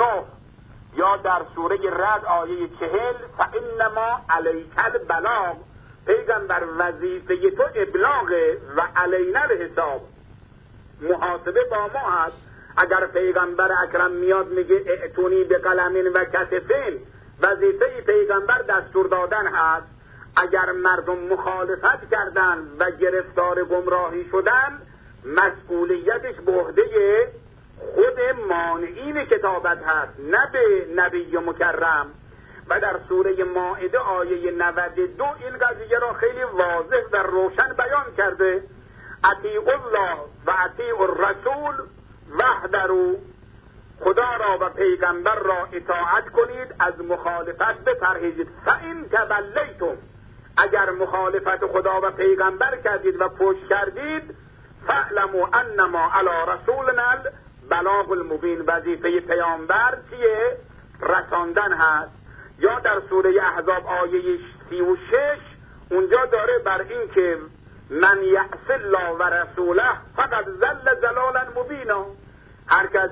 یا در سوره رعد آیه 40 فانما علیک البلاغ، پیغمبر وظیفه تو ابلاغه و علینا الحساب، محاسبه با ما هست. اگر پیغمبر اکرم میاد میگه ائتونی بقلم و کتفین، وظیفه پیغمبر دستور دادن هست. اگر مردم مخالفت کردن و گرفتار گمراهی شدن، مسئولیتش به عهده خود مانعین کتابت هست، نه به نبی مکرم. و در سوره مائده آیه 92 این قضیه را خیلی واضح و روشن بیان کرده. اطیعوا الله و اطیعوا الرسول واحذروا، خدا را و پیغمبر را اطاعت کنید، از مخالفت بپرهیزید. فإن تولیتم، اگر مخالفت خدا و پیغمبر کردید و پشت کردید، فاعلموا انما علی رسولنا البلاغ المبین، وظیفه پیامبر چیه؟ رساندن هست. یا در سوره احزاب آیه 36 اونجا داره بر این که من یعص الله و رسوله فقد ضل ضلالا مبینا، هر کس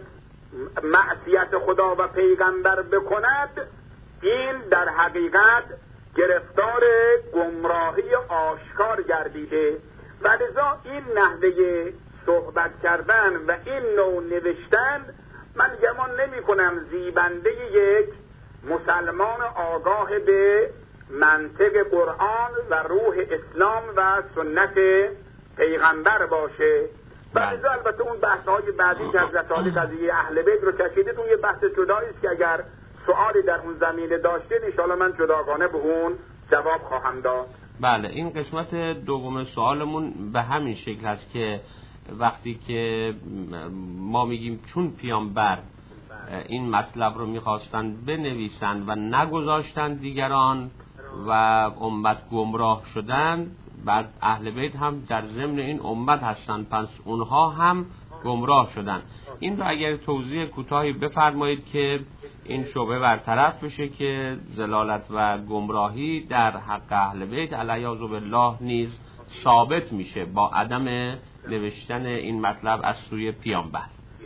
معصیت خدا و پیغمبر بکند این در حقیقت گرفتار گمراهی آشکار گردیده. و لذا این نحوه صحبت کردن و این نوع نوشتن من گمان نمی کنم زیبنده یک مسلمان آگاه به منطق قرآن و روح اسلام و سنت پیغمبر باشه. و البته اون بحث‌های بعدی که حضرت علی قضیه اهل بیت رو کشیدید اون یه بحث جدایی است که اگر سوالی در اون زمینه داشتید ان شاءالله من جداگانه به اون جواب خواهم داد. بله، این قسمت دوم سوالمون به همین شکل است که وقتی که ما میگیم چون پیامبر این مطلب رو میخواستن بنویسند و نگذاشتن دیگران و امت گمراه شدن، بعد اهل بیت هم در ضمن این امت هستند، پس اونها هم گمراه شدن. این رو اگر توضیح کوتاهی بفرمایید که این شبهه برطرف بشه که ضلالت و گمراهی در حق اهل بیت علیاذ بالله نیز ثابت میشه با عدم نوشتن این مطلب از سوی پیامبر.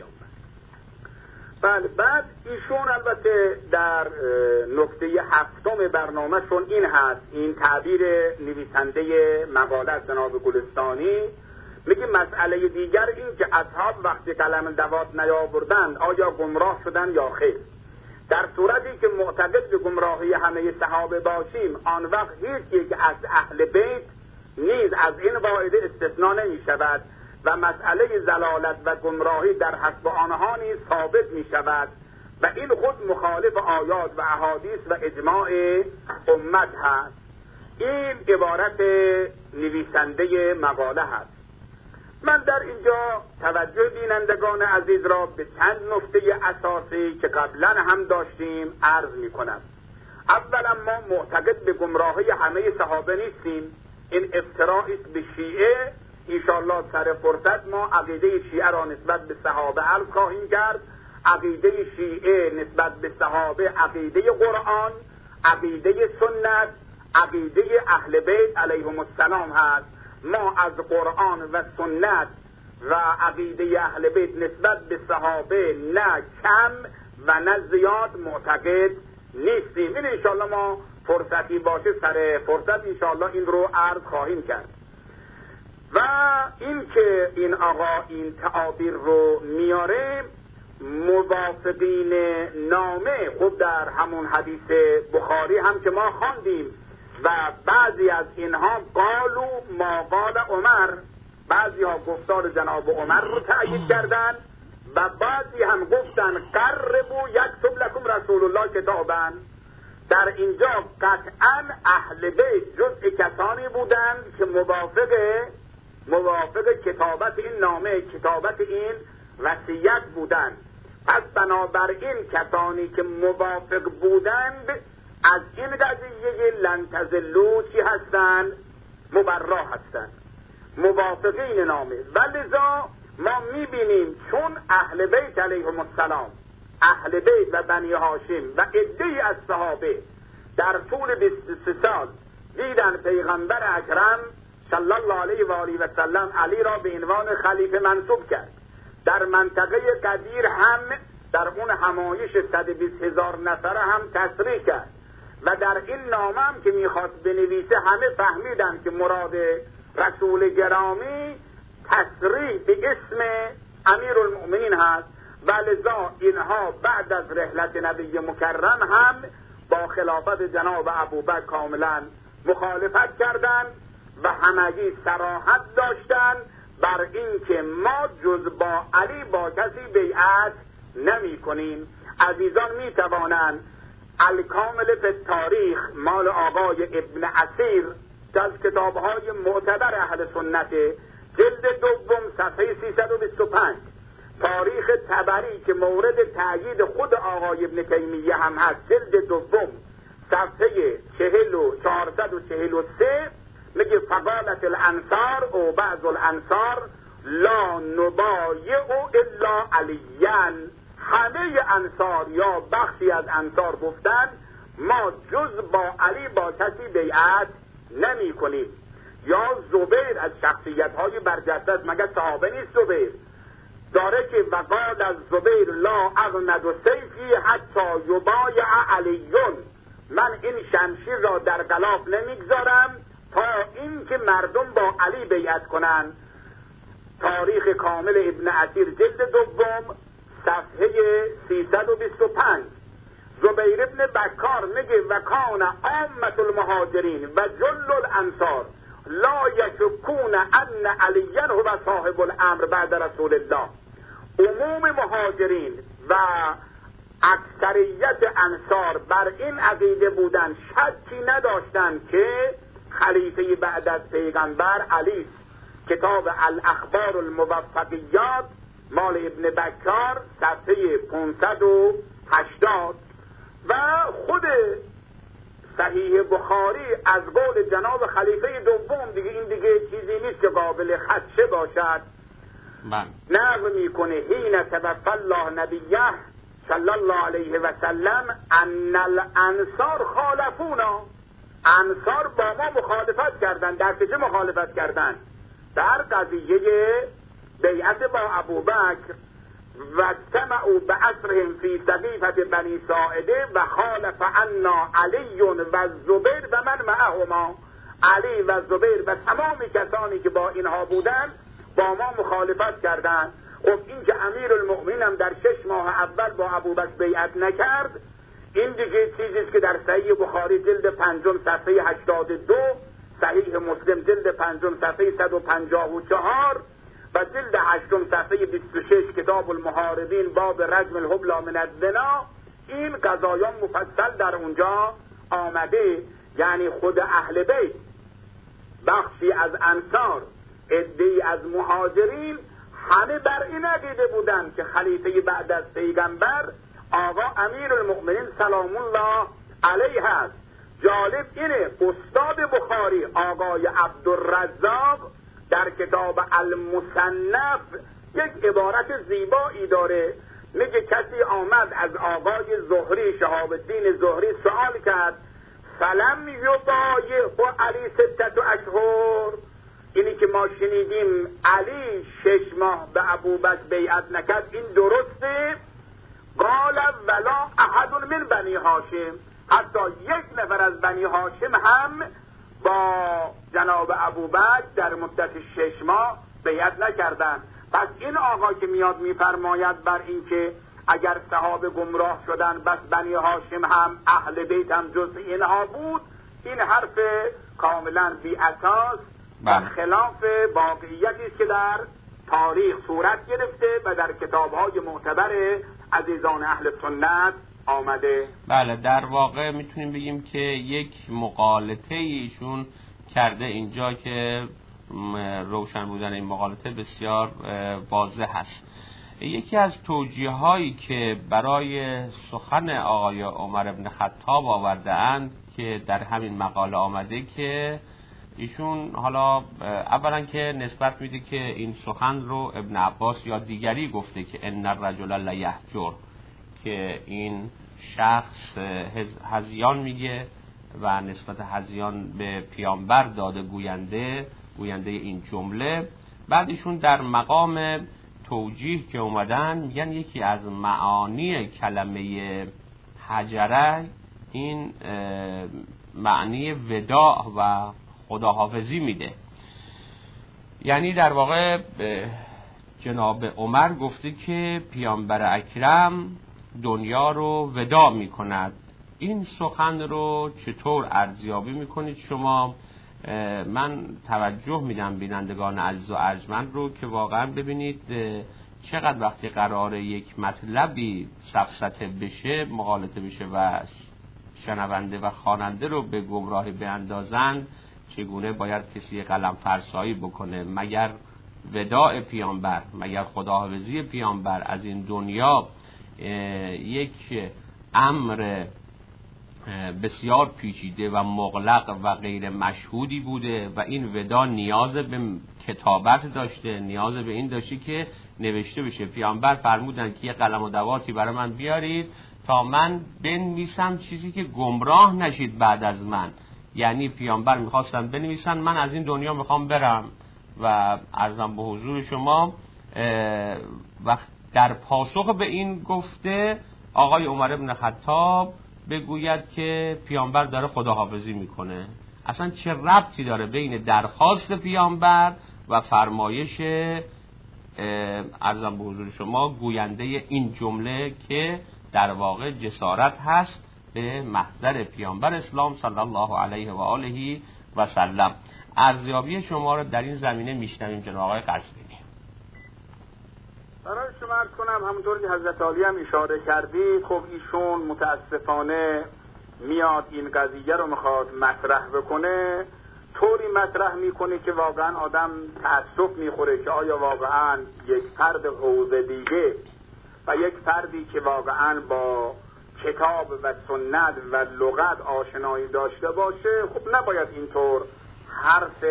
بله، بعد ایشون البته در نکته 7 برنامه‌شون این هست، این تعبیر نویسنده مقاله جناب گلستانی میگه مسئله دیگر این که اصحاب وقتی کلمه دوات نیاوردند آیا گمراه شدن یا خیر. در صورتی که معتقد به گمراهی همه صحابه باشیم آن وقت هیچ یک از اهل بیت نیز از این قاعده استثناء نمی شود و مسئله ضلالت و گمراهی در حسب آنها نیز ثابت می شود و این خود مخالف آیات و احادیث و اجماع امت هست. این عبارت نویسنده مقاله هست. من در اینجا توجه بینندگان عزیز را به چند نکته اساسی که قبلا هم داشتیم عرض می کنم. اولا ما معتقد به گمراهی همه صحابه نیستیم، این افتراء است به شیعه. انشاءالله سر فرصت ما عقیده شیعه را نسبت به صحابه عرض خواهیم کرد. عقیده شیعه نسبت به صحابه عقیده قرآن، عقیده سنت، عقیده اهل بیت علیهم السلام هست. ما از قرآن و سنت و عقیده اهل بیت نسبت به صحابه نه کم و نه زیاد معتقد نیستیم. این انشاءالله ما فرصتی باشه سر فرصت انشاءالله این رو عرض خواهیم کرد. و این که این آقا این تعابیر رو میاره موافقین نامه خود در همون حدیث بخاری هم که ما خواندیم و بعضی از اینها قالو ما قال عمر، بعضی ها گفتار جناب عمر رو تأیید کردن و بعضی هم گفتن قربوا یکتب لکم رسول الله کتابا. در اینجا قطعا اهل بیت جزء کسانی بودند که موافق کتابت این نامه، کتابت این وصیت بودند. پس بنابراین کسانی که موافق بودند از این قضیه لن تضلوا چی هستند؟ مبرا هستند، موافقین نامه. ولذا ما میبینیم چون اهل بیت علیهم السلام، اهل بیت و بنی هاشم و عده‌ای از صحابه در طول 23 سال دیدن پیغمبر اکرم صلی الله علیه و آله و سلم علی را به عنوان خلیفه منصوب کرد. در منطقه قدیر هم در اون همایش 120,000 نفره هم تصریح کرد و در این نامه هم که میخواست بنویسه همه فهمیدن که مراد رسول گرامی تصریح به اسم امیرالمؤمنین هست. ولذا اینها بعد از رحلت نبی مکرم هم با خلافت جناب ابوبکر کاملا مخالفت کردند و همگی صراحت داشتند بر این که ما جز با علی با کسی بیعت نمی کنیم. عزیزان می توانند الکامل فی تاریخ مال آقای ابن اسیر از کتابهای معتبر اهل سنت جلد دوم صفحه 325، تاریخ طبری که مورد تأیید خود آقای ابن تیمیه هم هست جلد دوم صفحه 443 میگه فقالت الانصار او بعض الانصار لا نبایع الا علیان. همه انصار یا بخشی از انصار گفتن ما جز با علی با کسی بیعت نمی کنیم. یا زبیر از شخصیت های برجسته است، مگر صحابه نیست زبیر؟ داره که وقال از زبیر لا اغند و سیفی حتی یبایع علیون، من این شمشیر را در غلاف نمیگذارم تا این که مردم با علی بیعت کنن. تاریخ کامل ابن اثیر جلد دوم صفحه 325. زبیر ابن بکار میگه و کان عامة المهاجرین و جل الانصار لا یشکون ان علیا هو صاحب الامر بعد رسول الله. عموم مهاجرین و اکثریت انصار بر این عقیده بودند، شکی نداشتند که خلیفه بعد از پیغمبر علی است. کتاب الاخبار الموفقیات مال ابن بکار صفحه 580 و خود صحیح بخاری از قول جناب خلیفه دوم دیگه، این دیگه چیزی نیست که قابل خدشه باشد، نقل میکنه حین توفی الله نبیه صلی الله علیه و سلم ان الانصار خالفونا، انصار با ما مخالفت کردند. در چه مخالفت کردند؟ در قضیه بیعت با ابوبکر و اجتمعوا بعصرهم فی سقیفة بنی ساعده و خالف عنا علی و الزبیر و من معهما. علی و زبیر و تمام کسانی که با اینها بودند با ما مخالفت کردند. خب این که امیر المؤمنین هم در 6 ماه اول با ابوبکر بیعت نکرد، این دیگه چیزیست که در صحیح بخاری جلد 5 صفحه 82، صحیح مسلم جلد 5 صفحه 154 و جلد 8 صفحه 26 کتاب المحاربین باب رجم الحبلى من الزنا، این قضایان مفصل در اونجا آمده. یعنی خود اهل بیت، بخشی از انصار، عده‌ای از مهاجرین، همه بر این عقیده بودند که خلیفه بعد از پیغمبر آقا امیر المؤمنین سلام الله علیه است. جالب اینه استاد بخاری آقای عبدالرزاق در کتاب المصنف یک عبارت زیبایی داره، میگه کسی آمد از آقای زهری شهاب الدین زهری سوال کرد فلم یبایعه علی 6 اشهر، اینی که ما شنیدیم علی 6 ماه به ابوبکر بیعت نکرد، این درسته؟ قال ولا احد من بنی هاشم، حتی یک نفر از بنی هاشم هم با جناب ابوبکر در مدت 6 ماه بیعت نکردند. پس این آقا که میاد میفرماید بر این که اگر صحابه گمراه شدن بس بنی هاشم هم اهل بیت هم جز اینها بود، این حرف کاملا بی اساس و خلاف واقعیتی است که در تاریخ صورت گرفته و در کتاب‌های معتبر عزیزان اهل سنت آمده. بله، در واقع میتونیم بگیم که یک مغالطه ایشون کرده اینجا که روشن بودن این مغالطه بسیار واضح است. یکی از توجیه هایی که برای سخن آقای عمر ابن خطاب آورده اند که در همین مقاله آمده که ایشون حالا اولا که نسبت میده که این سخن رو ابن عباس یا دیگری گفته که ان الرجل لیهجر، که این شخص هذیان میگه و نسبت هذیان به پیامبر داده گوینده این جمله. بعد ایشون در مقام توجیه که اومدن میگن یکی از معانی کلمه هجره این معنی وداع و خداحافظی میده. یعنی در واقع جناب عمر گفته که پیامبر اکرم دنیا رو وداع میکند. این سخن رو چطور ارزیابی میکنید شما؟ من توجه میدم بینندگان عزیز و ارجمند رو که واقعا ببینید چقدر وقتی قراره یک مطلبی سفسطه بشه، مغالطه بشه و شنونده و خواننده رو به گمراهی بیندازند، چگونه باید کسی قلم فرسایی بکنه. مگر وداع پیامبر، مگر خداحافظی پیامبر از این دنیا یک امر بسیار پیچیده و مغلق و غیر مشهودی بوده و این وداع نیاز به کتابت داشته، نیاز به این داشته که نوشته بشه. پیامبر فرمودن که یه قلم و دواتی برای من بیارید تا من بنویسم چیزی که گمراه نشید بعد از من. یعنی پیامبر میخواستن بنویسن من از این دنیا میخوام برم. و عرضم به حضور شما وقت در پاسخ به این گفته آقای عمر ابن خطاب بگوید که پیامبر داره خداحافظی میکنه. اصلا چه ربطی داره بین درخواست پیامبر و فرمایش عرضم به حضور شما گوینده این جمله که در واقع جسارت هست به محضر پیامبر اسلام صلی الله علیه و آله و سلم. ارزیابی شما رو در این زمینه میشنویم جناب آقای قزوینی. برای شما عرض کنم همونطور که حضرت عالی هم اشاره کردید، خب ایشون متاسفانه میاد این قضیه رو میخواد مطرح بکنه، طوری مطرح میکنه که واقعا آدم تأسف میخوره که آیا واقعا یک فرد حوزه دیگه و یک فردی که واقعا با کتاب و سنت و لغت آشنایی داشته باشه خب نباید اینطور حرف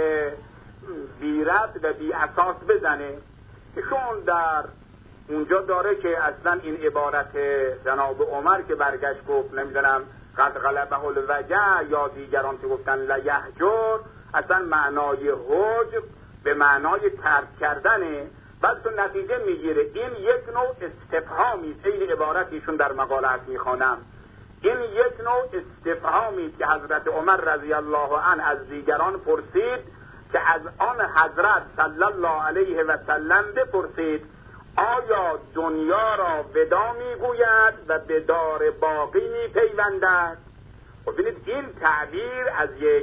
بی ربط و بی اساس بزنه. ایشون در اونجا داره که اصلا این عبارت جناب عمر که برگشت گفت نمیدونم قد غلبه الوجع یا دیگران که گفتن لیهجر، اصلا معنای حجب به معنای ترک کردنه. بعد تو نتیجه میگیره این یک نوع استفهامی است. این عبارتیشون در مقالات میخوانم، این یک نوع استفهامی است که حضرت عمر رضی الله عنه از دیگران پرسید که از آن حضرت صلی الله علیه و سلم بپرسید آیا دنیا را ودا میگوید و به دار باقی میپیوندد؟ و ببینید این تعبیر از یک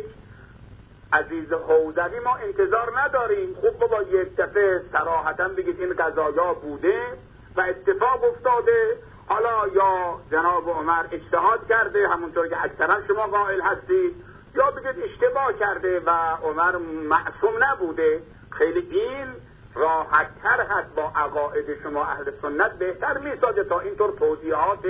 عزیز حوزوی ما انتظار نداریم. خب بابا یک دفعه صراحتا بگید این قضایا بوده و اتفاق افتاده، حالا یا جناب عمر اجتهاد کرده همونطور که اکثرا شما قائل هستید، یا بگید اشتباه کرده و عمر معصوم نبوده. خیلی این راحت‌تر هست، با عقاید شما اهل سنت بهتر میسازه تا اینطور توضیحات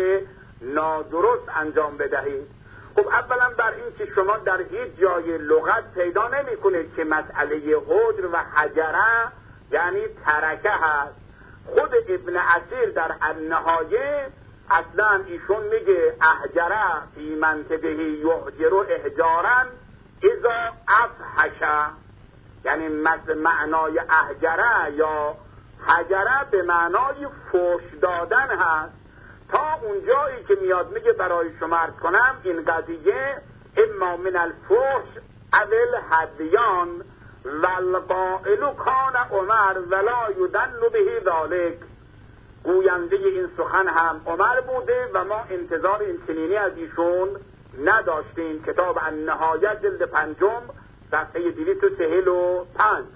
نادرست انجام بدهید. خب اولا بر این که شما در هیچ جای لغت پیدا نمی کنید که مسئله حجر و حجره یعنی ترکه هست. خود ابن عسیر در النهایه اصلا ایشون میگه احجره فی منطقه یحجر احجارا اذا افحش، یعنی معنای احجره یا حجره به معنای فحش دادن هست. تا اونجایی که میاد میگه برای شما عرض کنم این قضیه اما من الفحش اول هدیان والقائل کان عمر ولا یدل به ذلک، گوینده این سخن هم عمر بوده و ما انتظار این چنینی از ایشون نداشتیم. کتاب النهایه جلد 5 صفحه 245.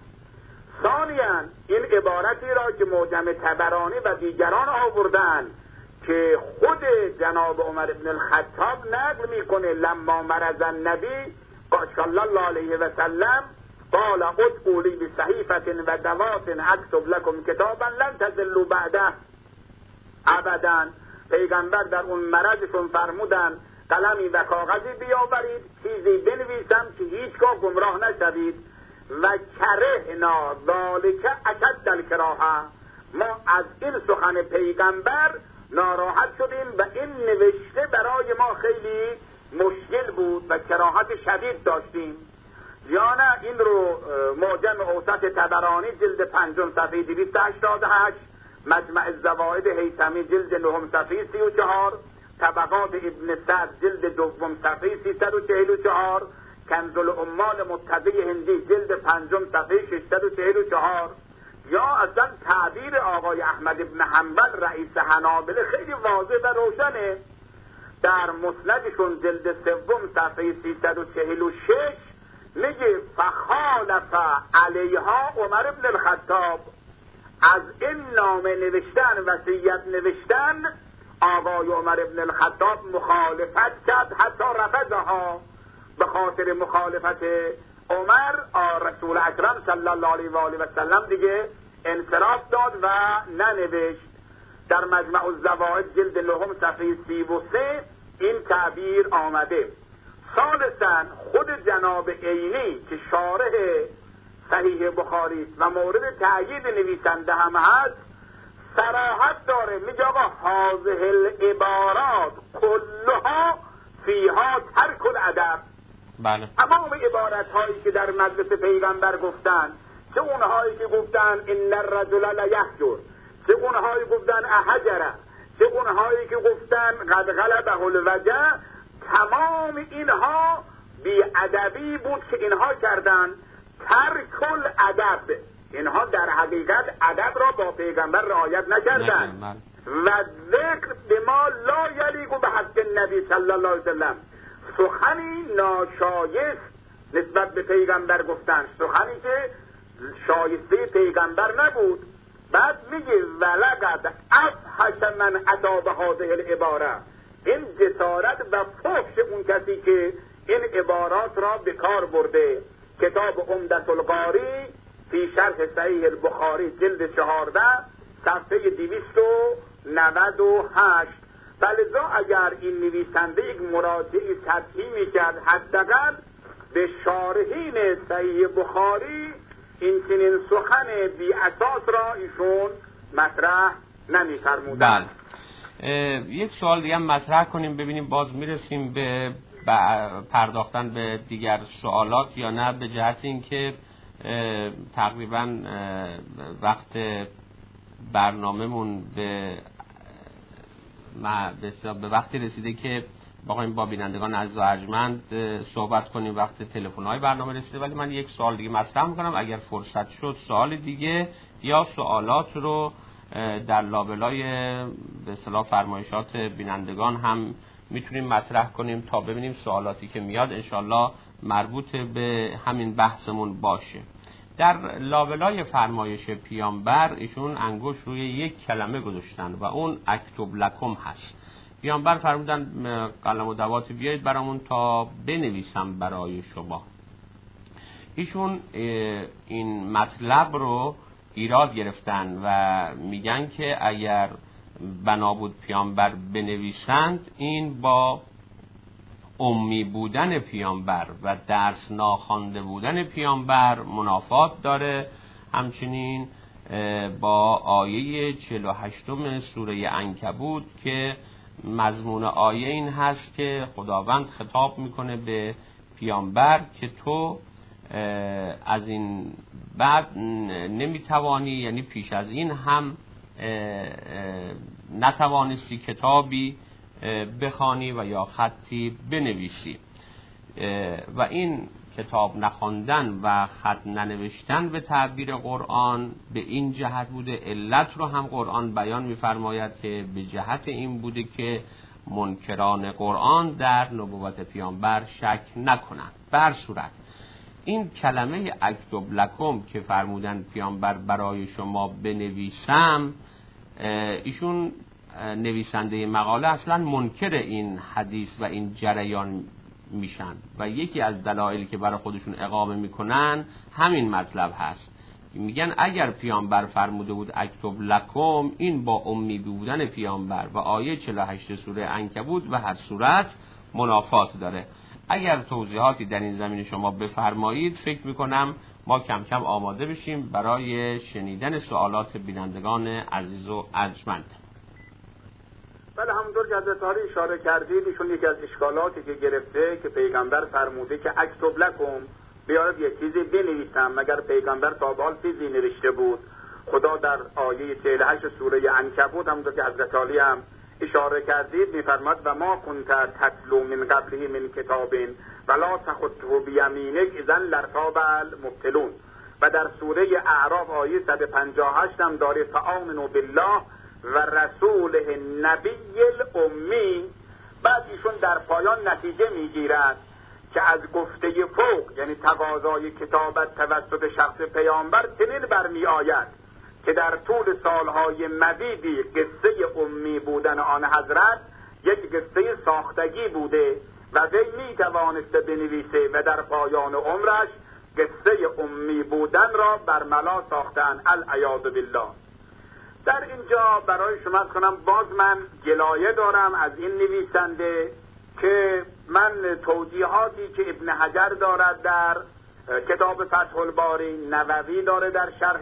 ثانیاً این عبارتی را که معجم طبرانی و دیگران آوردن که خود جناب عمر ابن الخطاب نقل میکنه لما مرض النبی صلی الله علیه و سلم قال ادعوا لی بصحیفة و دوات اکتب لکم کتابا لن تضلوا بعده ابدا. پیغمبر در اون مرضشون فرمودن قلمی و کاغذی بیاورید چیزی بنویسم که هیچگاه گمراه نشوید و کرهنا ذالک اشد الکراهه، ما از این سخن پیغمبر ناراحت شدیم و این نوشته برای ما خیلی مشکل بود و کراهت شدید داشتیم. یا نه این رو معجم اوسط طبرانی جلد 5 صفحه 288، مجمع الزوائد هیثمی جلد 9 صفحه 34، طبقات ابن سعد جلد 2 صفحه 344، کنز العمال مرتضی هندی جلد 5 صفحه 644. یا اصلا تعبیر آقای احمد ابن حنبل رئیس حنابلة خیلی واضح و روشنه. در مسندشون جلد 3 صفحه 346 میگه فخالف علیها عمر ابن الخطاب، از این نامه نوشتن وصیت نوشتن آقای عمر ابن الخطاب مخالفت کرد، حتی رفضها. به خاطر مخالفت عمر رسول اکرم صلی الله علیه و آله و سلم دیگه انصراف داد و ننوشت. در مجمع الزوائد جلد 9 صفحه 33 این تعبیر آمده. ثالثاً خود جناب عینی که شارح صحیح بخاری است و مورد تأیید نویسنده هم هست صراحت داره، میگه آقا هذه العبارات کلها فیها ترک الادب. بله. تمام عبارت هایی که در مجلس پیغمبر گفتن، چه اونهایی که گفتن ان الرجل لیهجر، چه اونهایی گفتن احجره، چه اونهایی که گفتن قد غلبه الوجع، تمام اینها بی ادبی بود که اینها کردن. ترک الادب اینها در حقیقت ادب را با پیغمبر رعایت نکردند و ذکر به ما لا یلیق به حق نبی صلی الله علیه وسلم، سخنی ناشایست نسبت به پیغمبر گفتن، سخنی که شایسته پیغمبر نبود. بعد میگه ولقد افحش من اتی بهذه العباره، این جسارت و فحش اون کسی که این عبارات را به کار برده. کتاب عمدة القاری فی شرح صحیح البخاری جلد 14 صفحه 298. فلذا اگر این نویسنده یک مراجعه سطحی میکرد، حداقل به شارحین صحیح بخاری این چنین سخن بی اساس را ایشون مطرح نمی‌فرمودند. یک سوال دیگه مطرح کنیم ببینیم باز میرسیم به پرداختن به دیگر سوالات یا نه، به جهت اینکه تقریبا وقت برنامه‌مون به وقتی رسیده که بخوایم با بینندگان عزیز و ارجمند صحبت کنیم، وقت تلفن‌های برنامه رسیده. ولی من یک سوال دیگه مطرح می‌کنم، اگر فرصت شد سوال دیگه یا سوالات رو در لابلای به اصطلاح فرمایشات بینندگان هم میتونیم مطرح کنیم تا ببینیم سوالاتی که میاد انشالله مربوط به همین بحثمون باشه. در لابلای فرمایش پیامبر ایشون انگشت روی یک کلمه گذاشتن و اون اکتب لکم هست. پیامبر فرمودن قلم و دوات بیایید برامون تا بنویسم برای شما. ایشون این مطلب رو ایراد گرفتن و میگن که اگر بنابود پیامبر بنویسند این با امی بودن پیامبر و درس ناخوانده بودن پیامبر منافات داره. همچنین با آیه 48 سوره عنکبوت که مضمون آیه این هست که خداوند خطاب میکنه به پیامبر که تو از این بعد نمیتوانی، یعنی پیش از این هم نتوانستی کتابی بخوانی و یا خطی بنویسی و این کتاب نخواندن و خط ننوشتن به تعبیر قرآن به این جهت بوده. علت رو هم قرآن بیان می‌فرماید که به جهت این بوده که منکران قرآن در نبوت پیامبر شک نکنند. بر صورت این کلمه اکتب لکم که فرمودن پیامبر برای شما بنویسم، ایشون نویسنده مقاله اصلا منکر این حدیث و این جریان میشن و یکی از دلایلی که برای خودشون اقامه میکنن همین مطلب هست. میگن اگر پیامبر فرموده بود اکتب لکم، این با امی بودن پیامبر و آیه 48 سوره عنکبوت و هر صورت منافات داره. اگر توضیحاتی در این زمینه شما بفرمایید فکر میکنم ما کم کم آماده بشیم برای شنیدن سوالات بینندگان عزیز و ارجمند. بله، همونطور که حضرت علی اشاره کردید، ایشون یکی از اشکالاتی که گرفته که پیغمبر فرموده که اکتب لکم، بیارد یک چیزی بنویسم، مگر پیغمبر تا به حال چیزی نوشته بود؟ خدا در آیه 48 سوره عنکبوت همونطور که حضرت علی هم اشاره کردید میفرماد و ما کنت تتلو من قبله من کتاب ولا تخطه بیمینک اذا لارتاب المبطلون. و در سوره اعراف آیه 158 هم داره فآمنوا بالله و رسوله النبی الامی. بعد ایشون در پایان نتیجه میگیرد که از گفته فوق، یعنی تقاضای کتابت توسط شخص پیامبر، چنین برمی آید که در طول سالهای مدیدی قصه امی بودن آن حضرت یک قصه ساختگی بوده و وی می توانسته بنویسه و در پایان عمرش قصه امی بودن را برملا ساختن. العیاذ بالله. در اینجا برای شما کنم باز من گلایه دارم از این نویسنده که من توضیحاتی که ابن حجر دارد در کتاب فتح الباری، نووی داره در شرح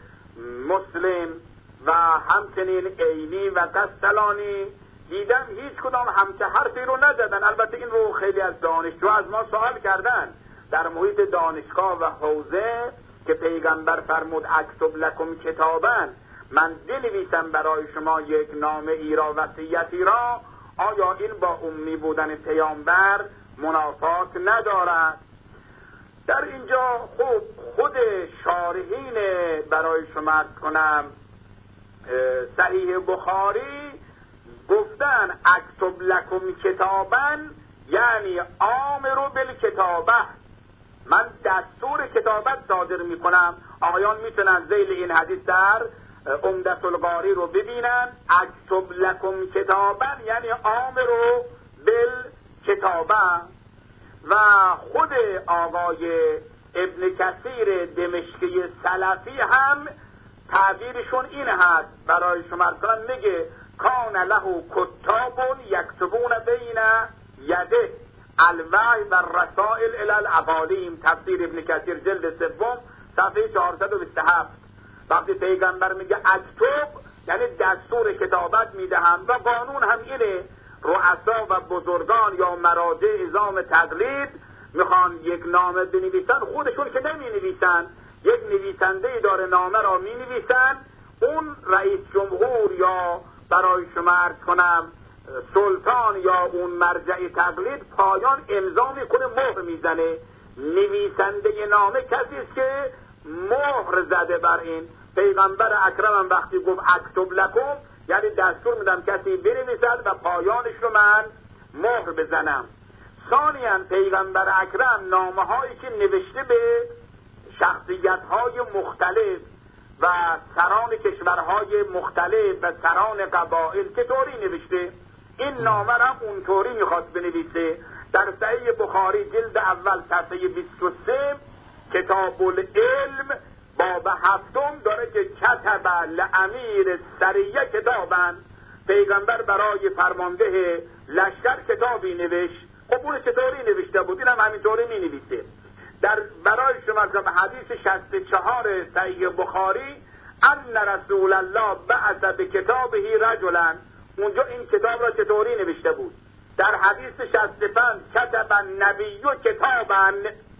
مسلم و همچنین عینی و قسطلانی، دیدم هیچ کدام همچه حرفی رو نزدن. البته این رو خیلی از دانشجو از ما سوال کردن در محیط دانشگاه و حوزه که پیغمبر فرمود اکتب لکم کتابن، من بنویسم برای شما یک نامه ای را، وصیتی را، آیا این با امی بودن پیامبر منافات ندارد؟ در اینجا خود شارحین برای شما عرض کنم صحیح بخاری گفتن اکتب لکم کتابا یعنی آمرو بالکتابه، من دستور کتابت صادر میکنم. آقایان میتونن ذیل این حدیث در عمدة القاری رو ببینن. اکتب لکم کتابا یعنی آمرو بالکتابه. و خود آقای ابن کثیر دمشقی سلفی هم تعبیرشون این هست، برای شما کنم میگه کان له کتاب یکتبون بین یده الوحی و رسائل الی العقالیم. تفسیر ابن کثیر جلد 3 صفحه 427. وقتی پیغمبر میگه اکتب یعنی دستور کتابت میدهم و قانون هم اینه، رؤسا و بزرگان یا مراجع اعظام تقلید میخوان یک نامه بنویسن، خودشون که نمی نویسن، یک نویسنده داره نامه را می نویسن، اون رئیس جمهور یا برای شما عرض کنم سلطان یا اون مرجع تقلید پایان امضا میکنه، مهر میزنه. نویسنده نامه کسی است که مهر زده بر این. پیغمبر اکرم وقتی گفت اکتب لکم یعنی دستور میدم کسی بنویسد و پایانش رو من مهر بزنم. ثانیاً پیغمبر اکرم نامه هایی که نوشته به شخصیت های مختلف و سران کشورهای مختلف و سران قبائل چطوری نوشته، این نامه را اونطوری میخواست بنویسه. در صحیح بخاری جلد اول صفحه 23 کتاب العلم باب 7 داره که کتب لامیر سریه کتابن، پیغمبر برای فرمانده لشکر کتابی نوشت. خب اون چطوری نوشته بود؟ اینم همینطوری می نویسه. برای شما که حدیث 64 صحیح بخاری ان رسول الله بعث بکتابه رجلا، اونجا این کتاب را چطوری نوشته بود؟ در حدیث 65 کتب النبی کتابا،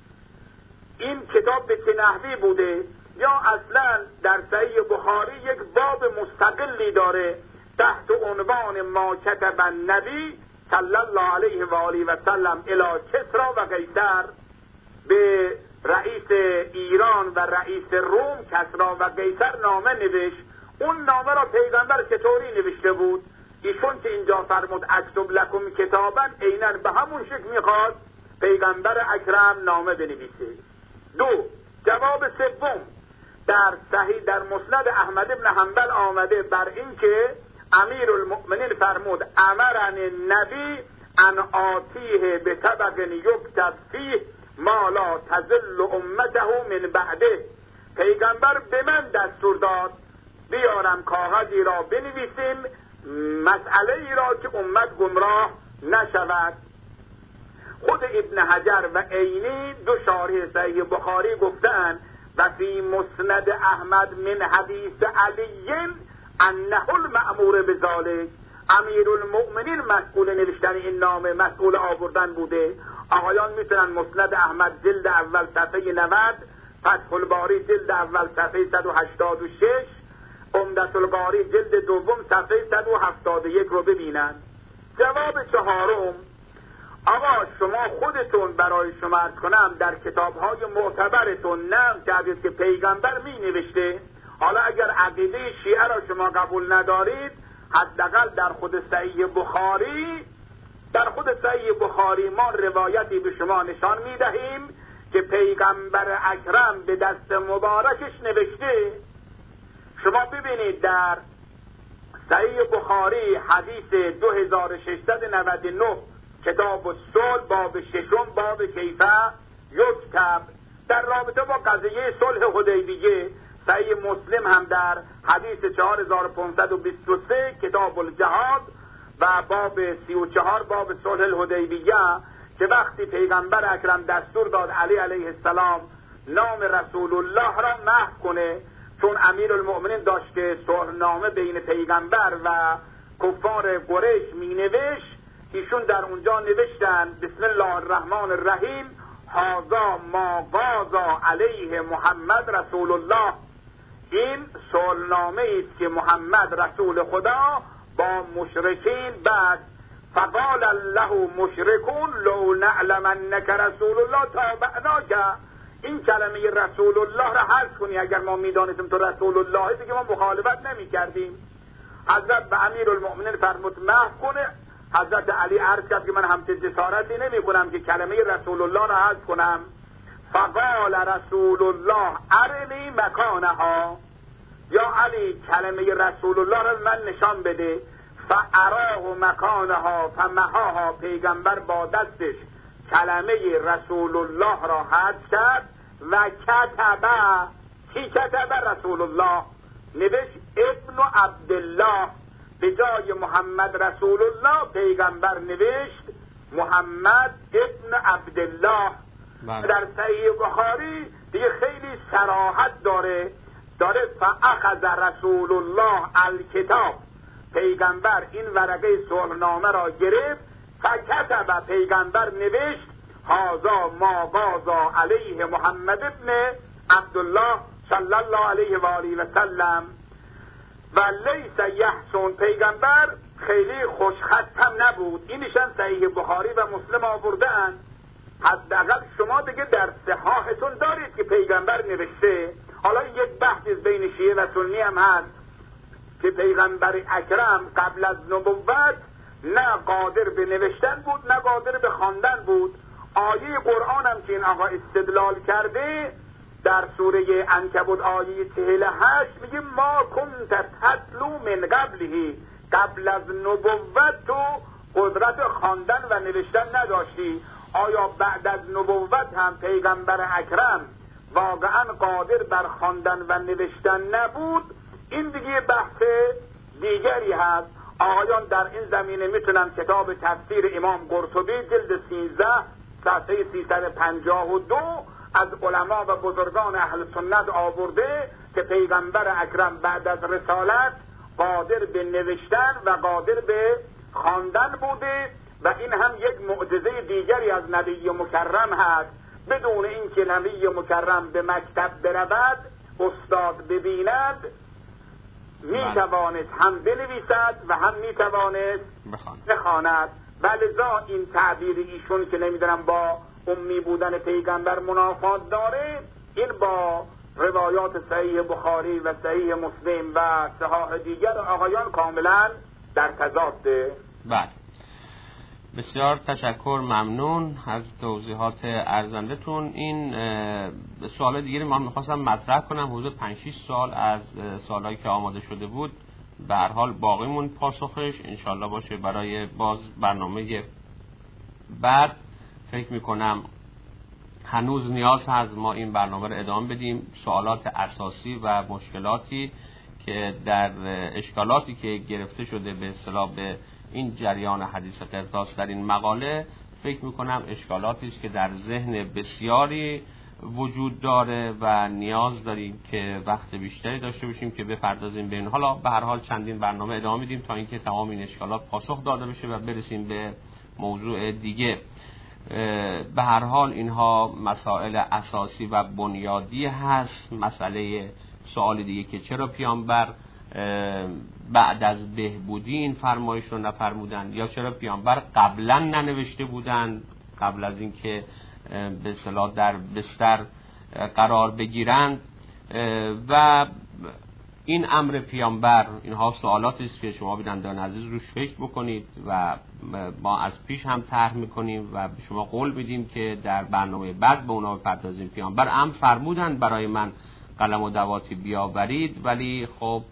این کتاب به چه نحوی بوده؟ یا اصلا در صحیح بخاری یک باب مستقلی داره تحت عنوان ما کتب النبی صلی الله علیه و آله و سلم الی کسری و قیصر، به رئیس ایران و رئیس روم کسری و قیصر نامه نوشت. اون نامه را پیغمبر چطوری نوشته بود؟ ایشون که اینجا فرمود اکتب لکم کتابا، عیناً به همون شکل میخواد پیغمبر اکرم نامه بنویسه. جواب سوم در مسند احمد بن حنبل آمده بر این که امیر المؤمنین فرمود امرن نبی ان آتیه به طبق یکتب فیه ما لا تزل امته من بعده، پیغمبر به من دستور داد بیارم کاغذی را بنویسیم مسئله ای را که امت گمراه نشود. خود ابن حجر و عینی دو شارح صحیح بخاری گفتن و فی مسند احمد من حدیث علی انه المأمور بذالک، امیر المؤمنین مسئول نوشتن این نامه، مسئول آوردن بوده. آقایان میتونن مسند احمد جلد اول صفحه 90، فتح الباری جلد اول صفحه 186، عمدة القاری جلد دوم صفحه 171 رو ببینن. جواب چهارم، آقا شما خودتون برای شما عرض کنم در کتاب‌های معتبرتون نقل کردید که پیغمبر می نوشته. حالا اگر عقیده شیعه را شما قبول ندارید، حداقل در خود صحیح بخاری ما روایتی به شما نشان می دهیم که پیغمبر اکرم به دست مبارکش نوشته. شما ببینید در صحیح بخاری حدیث 2699 کتاب الصلح باب 6 باب کیفه یکتب در رابطه با قضیه صلح حدیبیه. صحیح مسلم هم در حدیث 4523 کتاب الجهاد و باب 34 باب صلح الحدیبیه که وقتی پیغمبر اکرم دستور داد علی علیه السلام نام رسول الله را محو کنه، چون امیر المؤمنین داشت که صلحنامه بین پیغمبر و کفار قریش می نوشت، ایشون در اونجا نوشتن بسم الله الرحمن الرحیم هذا ما قاضی علیه محمد رسول الله، این صلحنامه است که محمد رسول خدا با مشرکین بست. فقال له مشرکون لو نعلم انک رسول الله تابعناک، این کلمه رسول الله را حذف کنی. اگر ما میدانستیم تو رسول الله دیگه ما مخالفت نمی کردیم. حضرت به امیرالمؤمنین فرمود محو کنه. حضرت علی عرض کرد که من همچه جسارتی نمی کنم که کلمه رسول الله را حذف کنم. فقال رسول الله ارنی مکانها، یا علی کلمه رسول الله را من نشان بده. فاراه مکانها فمحاها، پیغمبر با دستش کلمه رسول الله را حذف کرد و کتبه، کی کتبه؟ رسول الله نوشت ابن عبدالله، به جای محمد رسول الله پیغمبر نوشت محمد ابن عبدالله. در صحیح بخاری دیگه خیلی صراحت داره فاخذ رسول الله الکتاب، پیغمبر این ورقه صلحنامه را گرفت. فکتب، پیغمبر نوشت هذا ما قضا علیه محمد ابن عبدالله صلی الله علیه و آله و سلم و لیس یحسن، پیغمبر خیلی خوشخط هم نبود. اینشان صحیح بخاری و مسلم آوردن. حداقل شما دیگه در صحاحتون دارید که پیغمبر نوشته. حالا یک بحث بین شیعه و سنی هم هست که پیغمبر اکرم قبل از نبوت نه قادر به نوشتن بود نه قادر به خواندن بود. آیه قرآن هم که این آقا استدلال کرده در سوره عنکبوت آیه 48 میگه ما کنت تتلو من قبله، قبل از نبوت تو قدرت خواندن و نوشتن نداشتی. آیا بعد از نبوت هم پیغمبر اکرم واقعا قادر بر خواندن و نوشتن نبود؟ این دیگه بحث دیگری هست. آقایان در این زمینه میتونن کتاب تفسیر امام قرطبی جلد 13 صفحه 352 از علما و بزرگان اهل سنت آورده که پیغمبر اکرم بعد از رسالت قادر به نوشتن و قادر به خواندن بوده و این هم یک معجزه دیگری از نبی مکرم هست. بدون اینکه نبی مکرم به مکتب برود، استاد ببیند، میتوانست هم بنویسد و هم میتوانست بخواند. ولذا این تعبیر ایشون که نمیدونم با امی بودن پیغمبر منافات داره، این با روایات صحیح بخاری و صحیح مسلم و صحاح دیگر آقایان کاملا در تضاده. بله، بسیار تشکر، ممنون از توضیحات ارزندتون. این سوال دیگری من میخواستم مطرح کنم، حدود 5-6 سال از سوالایی که آماده شده بود به هر حال باقیمون پاسخش انشالله باشه برای باز برنامه بعد. فکر میکنم هنوز نیاز هست ما این برنامه رو ادامه بدیم. سوالات اساسی و مشکلاتی که در اشکالاتی که گرفته شده به اصطلاح به این جریان حدیث قرطاس در این مقاله، فکر میکنم اشکالاتی است که در ذهن بسیاری وجود داره و نیاز داریم که وقت بیشتری داشته باشیم که بپردازیم به این. حالا به هر حال چندین برنامه ادامه میدیم تا اینکه تمام این اشکالات پاسخ داده بشه و برسیم به موضوع دیگه. به هر حال اینها مسائل اساسی و بنیادی هست. مسئله سوال دیگه که چرا پیامبر بعد از بهبودی این فرمایش رو نفرمودن، یا چرا پیامبر قبلا ننوشته بودن قبل از اینکه به اصطلاح در بستر قرار بگیرند، و این امر پیامبر. اینها سوالاتی است که شما بینندگان عزیز روش فکر بکنید و ما از پیش هم طرح میکنیم و به شما قول میدیم که در برنامه بعد به اونا بپردازیم. پیامبر امر فرمودن برای من قلم و دواتی بیاورید، ولی خب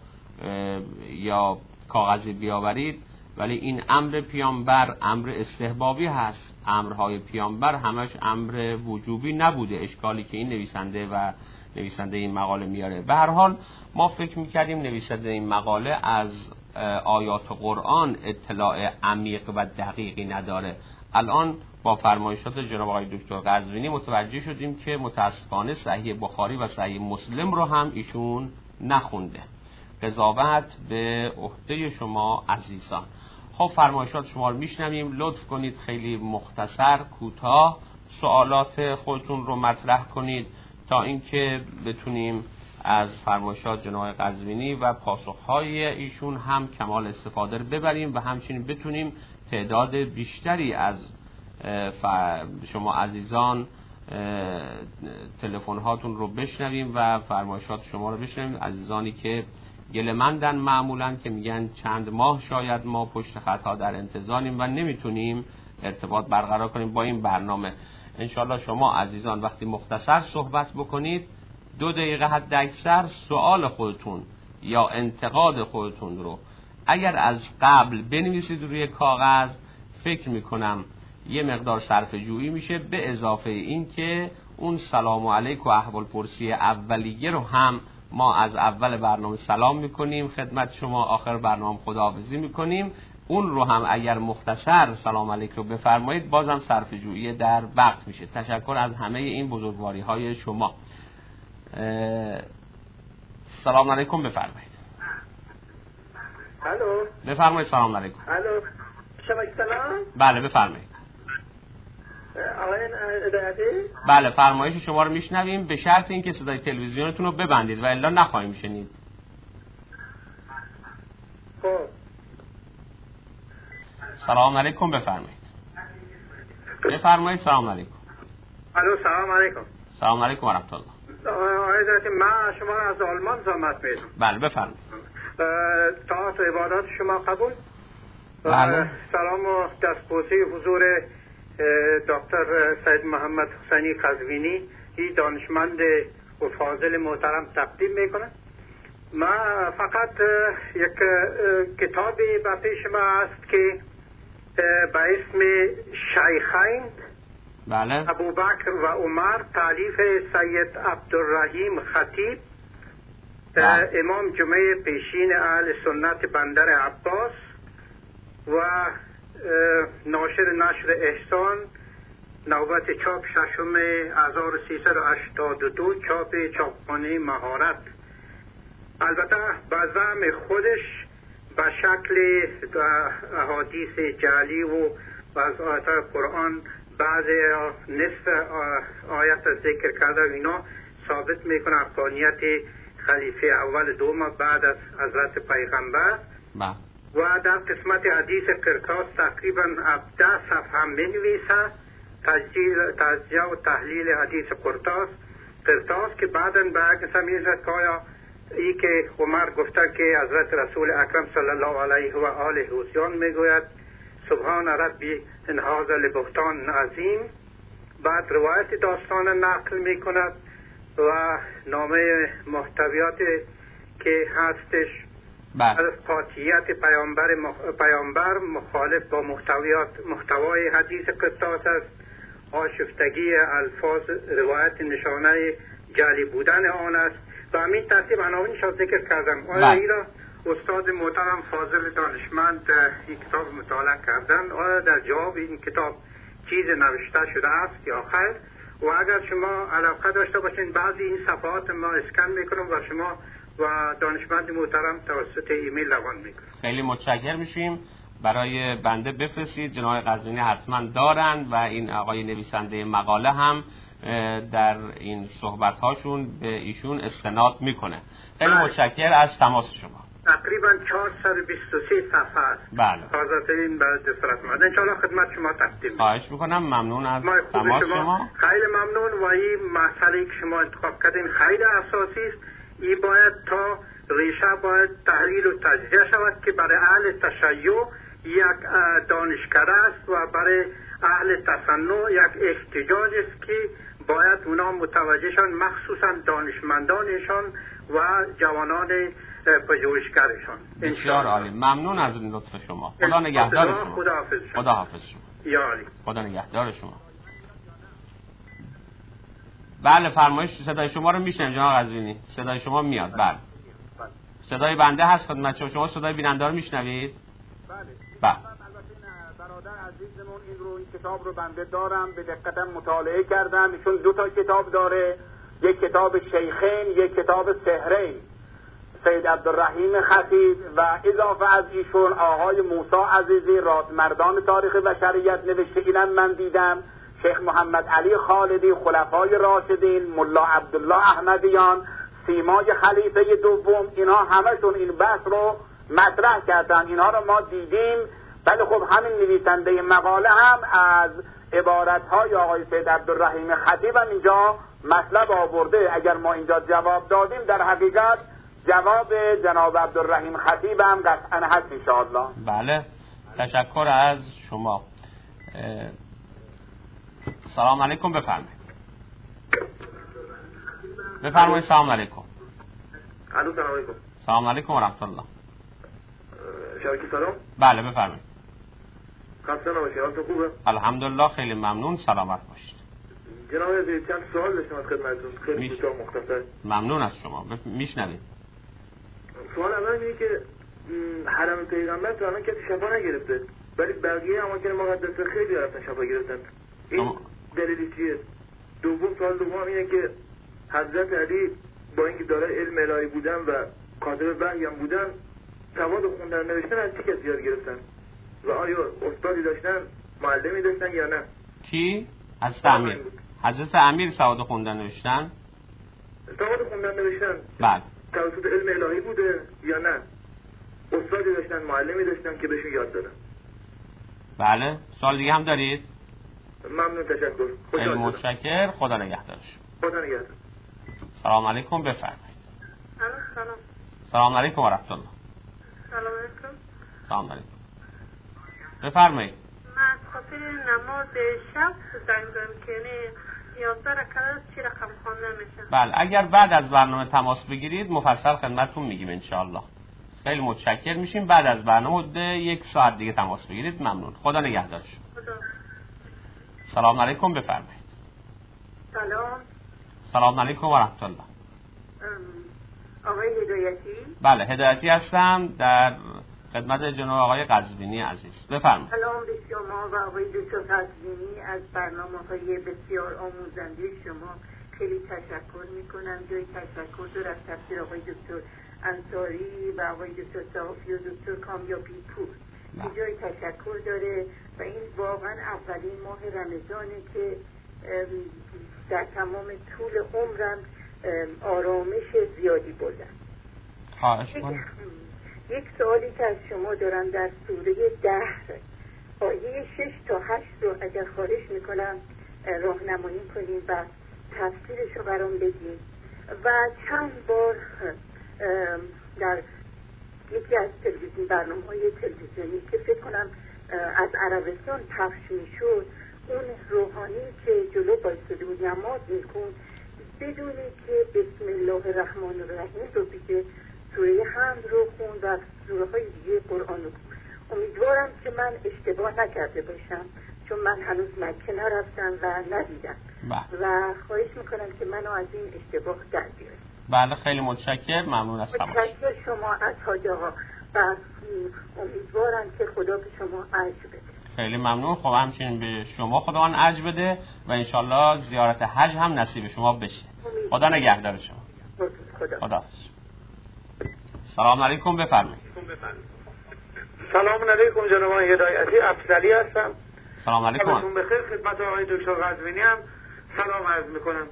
یا کاغذی بیاورید، ولی این امر پیامبر امر استحبابی هست. امرهای پیامبر همش امر وجوبی نبوده. اشکالی که این نویسنده این مقاله میاره. به هر حال ما فکر میکردیم نویسنده این مقاله از آیات قرآن اطلاع عمیق و دقیقی نداره. الان با فرمایشات جناب آقای دکتر قزوینی متوجه شدیم که متاسفانه صحیح بخاری و صحیح مسلم رو هم ایشون نخونده. قضاوت به عهده شما عزیزان. خب فرمایشات شما رو میشنویم. لطف کنید خیلی مختصر کوتاه سوالات خودتون رو مطرح کنید تا اینکه بتونیم از فرمایشات جناب قزوینی و پاسخهای ایشون هم کمال استفاده رو ببریم و همچنین بتونیم تعداد بیشتری از شما عزیزان تلفن هاتون رو بشنویم و فرمایشات شما رو بشنویم. عزیزانی که گله‌مندن معمولاً که میگن چند ماه شاید ما پشت خط‌ها در انتظاریم و نمیتونیم ارتباط برقرار کنیم با این برنامه. انشالله شما عزیزان وقتی مختصر صحبت بکنید 2 دقیقه حد اکثر سوال خودتون یا انتقاد خودتون رو اگر از قبل بنویسید روی کاغذ، فکر میکنم یه مقدار صرفه جویی میشه، به اضافه این که اون سلام علیک و احوال پرسی اولیه رو هم ما از اول برنامه سلام میکنیم خدمت شما، آخر برنامه خداحافظی میکنیم. اون رو هم اگر مختصر سلام علیک رو بفرمایید بازم صرفه جویی در وقت میشه. تشکر از همه این بزرگواری های شما. سلام علیکم بفرمایید. الو بفرمایید. سلام علیکم. الو شما سلام. بله بفرمایید. آقای هدایتی؟ بله فرمایش شما رو میشنویم به شرط اینکه صدای تلویزیونتون رو ببندید و الا نخواهیم شنید. خب سلام علیکم بفرمایید. بفرمایید. سلام علیکم. الو سلام علیکم. سلام علیکم و رحمت الله. آقای هدایتی من شما را از آلمان زحمت میدم. بله بفرمایید. طاعت و عبادات شما قبول. بله. سلام و دستبوسی حضور دکتر سید محمد حسینی قزوینی، این دانشمند و فاضل محترم تقدیم میکنم. من فقط یک کتابی به پیش ما است که به اسم شیخین بله. ابوبکر و عمر، تالیف سید عبدالرحیم خطیب، امام جمعه پیشین اهل سنت بندر عباس و ناشر نشر احسان، نوبت چاپ 6/1382، چاپ چاپخانه مهارت. البته به زعم خودش به شکل احادیث جعلی و از آیات قرآن بعض نصف آیت ذکر کرده و اینا ثابت میکنه حقانیت خلیفه اول دوم بعد از حضرت پیغمبر. و در قسمت حدیث قرطاس تقریبا 17 صفحه منویسه تجزیه و تحلیل حدیث قرطاس که بعدا به اگه میرسد که آیا ای که عمر گفته که حضرت رسول اکرم صلی الله علیه و آله حسیان میگوید سبحان ربی ان هذا لبهتان عظیم، بعد روایت داستان نقل میکند و نامه محتویات که هستش از قاطعیت پیامبر مخالف با محتوای حدیث قرطاس است، آشفتگی الفاظ روایت نشانه جعلی بودن آن است و همین ترتیب عناوینش را ذکر کردم. آیا ای را استاد محترم فاضل دانشمند این کتاب مطالعه کردن؟ آیا در جواب این کتاب چیز نوشته شده است یا خیر؟ و اگر شما علاقه داشته باشین بعضی این صفحات ما اسکن میکنم و شما و دانشمند محترم توسط ایمیل روان میکنم. خیلی متشکر میشیم. برای بنده بفرستید، جناب قزوینی حتما دارن و این آقای نویسنده مقاله هم در این صحبت هاشون به ایشون استناد میکنه. خیلی متشکر از تماس شما. تقریبا 423 صفحه است. بله. تازه‌ترین بعد دسترس ما. ان شاء الله خدمت شما تقدیم. خواهش میکنم. ممنون از تماس شما. خیلی ممنون و این مسئله که شما انتخاب کردین خیلی اساسی است. این باید تا ریشه باید تحلیل و تجزیه شود که برای اهل تشیع یک دانشکده است و برای اهل تصنع یک احتجاج است که باید اونا متوجهشان، مخصوصا دانشمندانشان و جوانان پژوهشگرشان. بسیار عالی. ممنون از این لطف شما. خدا نگهدار شما. خدا حافظ شما. یا علی. خدا نگهدار شما. بله فرمایش صدای شما رو میشنم جناب قزوینی. صدای شما میاد. بله. صدای بنده هست خدمت شما. صدای بیننده رو میشنوید؟ بله. برادر عزیزمون این کتاب رو بنده دارم، به دقت مطالعه کردم. ایشون 2 تا کتاب داره، یک کتاب شیخین، یک کتاب سحرین، سید عبدالرحیم خطیب و اضافه از ایشون آقای موسی عزیزی رادمردان تاریخ بشریت نوشته. اینم من دیدم. شیخ محمد علی خالدی، خلفای راشدین، ملا عبدالله احمدیان، سیمای خلیفه دوم، اینها همشون این بحث رو مطرح کردن. اینها رو ما دیدیم. ولی خب همین نویسنده مقاله هم از عبارت‌های آقای سید عبدالرحیم خطیب هم اینجا مطلب آورده. اگر ما اینجا جواب دادیم در حقیقت جواب جناب عبدالرحیم خطیب هم قطعا هست انشاءالله. بله، تشکر از شما. سلام علیکم، بفرمایید. بفرمایید. سلام علیکم. الو، سلام علیکم. سلام علیکم و رحمت الله. شبکه سلام. بله بفرمایید. خسته نباشید، حالتون خوبه؟ الحمدلله، خیلی ممنون، سلامت باشید. جناب عزیز، چند سوال داشتم از خدمتتون، خیلی کوتاه مختصر. ممنون از شما، میشنوید. سوال اول اینه که حرم پیغمبر تا الان کسی شفا نگرفته، ولی بقیه اماکن مقدسه خیلی رفتن شفا گرفتن. این دلیلی چیه؟ سوال دوم اینه که حضرت علی با اینکه دارای علم الهی بودن و کاتب وحی هم بودن، سواد خوندن نوشتن از چه کسی یاد گرفتن؟ و آیا استادی داشتن، معلمی داشتن یا نه؟ کی؟ حضرت امیر. حضرت امیر سواد خوندن نوشتن؟ سواد خوندن نوشتن. بله. توسط علم الهی بوده یا نه؟ استادی داشتن، معلمی داشتن که بهشون یاد دادن؟ بله. سوال دیگه هم دارید؟ ممنون، تشکر. خیلی متشکر، خدا نگهدارش. خدا نگهدار. سلام علیکم، بفرمایید. سلام. سلام علیکم و رحمت الله. سلام علیکم. سلام علیکم. بفرمایید. من خاطر نماز شب زنگ زدم که 11 رکعت چی رقم خوانده میشه؟ بله، اگر بعد از برنامه تماس بگیرید مفصل خدمتتون میگیم انشاءالله. خیلی متشکر میشیم. بعد از برنامه 1 ساعت دیگه تماس بگیرید. ممنون. خدا نگهدارش. خدا. سلام علیکم، بفرمایید. سلام. سلام علیکم و رحمت الله. آقای هدایتی؟ بله، هدایتی هستم در خدمت جناب آقای قزوینی عزیز. بفرمایید. سلام به شما و آقای دکتر قزوینی از برنامه‌های بسیار آموزنده شما. خیلی تشکر میکنم. جای تشکر داره از تفسیر آقای دکتر انصاری و آقای دکتر صحافی و دکتر کامیابی پور. جای تشکر داره و این واقعا اولین ماه رمضانه که در تمام طول عمرم آرامش زیادی بردم. یک سوالی که از شما دارم در سوره دهر آیه 6 تا 8 رو اگر خواهش میکنم راهنمایی کنیم و تفسیرش رو برام بگیم. و چند بار در یکی از تلویزیون برنامه‌های تلویزیونی که فکر کنم از عربستان پخش میشد، اون روحانی که جلو بایستاده بود نماز میخوند بدونی که بسم الله الرحمن الرحیم رو بگه، سوره حمد رو خوند و سوره های دیگه قرآن رو خوند. امیدوارم که من اشتباه نکرده باشم چون من هنوز مکه نرفتم و ندیدم و خواهش میکنم که منو از این اشتباه در بیارید. بله، خیلی متشکر، ممنون از شما. متشکر شما از حاج آقا و امیدوارم که خدا به شما اجر بده. خیلی ممنون. خب همچنین به شما خداوند اجر بده و انشالله زیارت حج هم نصیب شما بشه. خدا نگهدار شما. خدا. سلام علیکم، بفرمایید. سلام علیکم جناب هدایتی، افضلی هستم. سلام علیکم. شبتون بخیر. خدمت آقای دکتر قزوینی هم سلام عرض میکنم.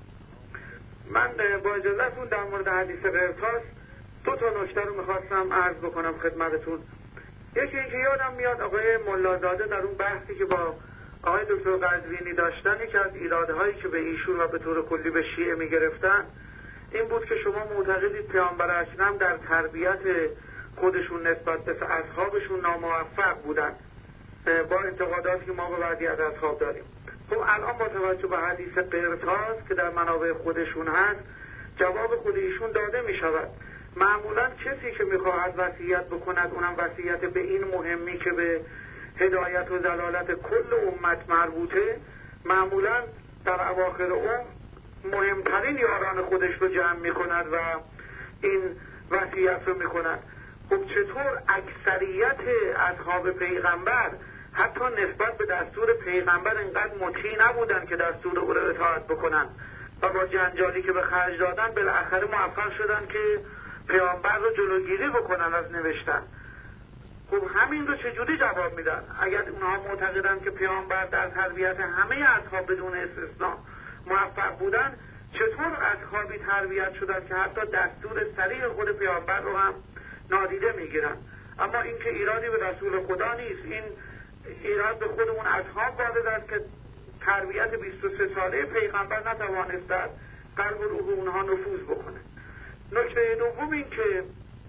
من با اجازهتون در مورد حدیث قرطاس 2 تا نکته رو میخواستم عرض بکنم خدمتتون. یکی اینکه یادم میاد آقای ملازاده در اون بحثی که با آقای دکتر قزوینی داشتن، یکی از ایرادهایی که به ایشون و به طور کلی به شیعه میگرفتن این بود که شما معتقدید پیامبر اکرم در تربیت خودشون نسبت به اصحابشون ناموفق بودن، با انتقاداتی که ما به بعضی از اصحاب داریم. خب الان با توجه به حدیث قرطاس که در منابع خودشون هست جواب خود ایشون داده می شود. معمولا کسی که میخواهد وصیت بکند، اونم وصیت به این مهمی که به هدایت و دلالت کل امت مربوطه، معمولا در اواخر عمر مهمترین یاران خودش رو جمع میکند و این وصیت رو میکند. خب چطور اکثریت اصحاب پیغمبر حتی نسبت به دستور پیغمبر انقدر مطیع نبودن که دستور او را اطاعت بکنن و با جنجالی که به خرج دادن بالاخره موفق شدن که پیامبر رو جلوگیری بکنن از نوشتن. خب همین رو چجوری جواب میدن؟ اگر اونها معتقدن که پیامبر در تربیت همه اصحاب بدون استثناء موفق بودن، چطور اصحابی تربیت شدن که حتی دستور صریح خود پیامبر رو هم نادیده میگیرن؟ اما این که ایرادی به رسول خدا نیست، این ایراد به خود اون اصحاب وارد است که تربیت 23 ساله پیغمبر نتوانست در قلب و روح اونها نفوذ بکنه. نکته دوم این که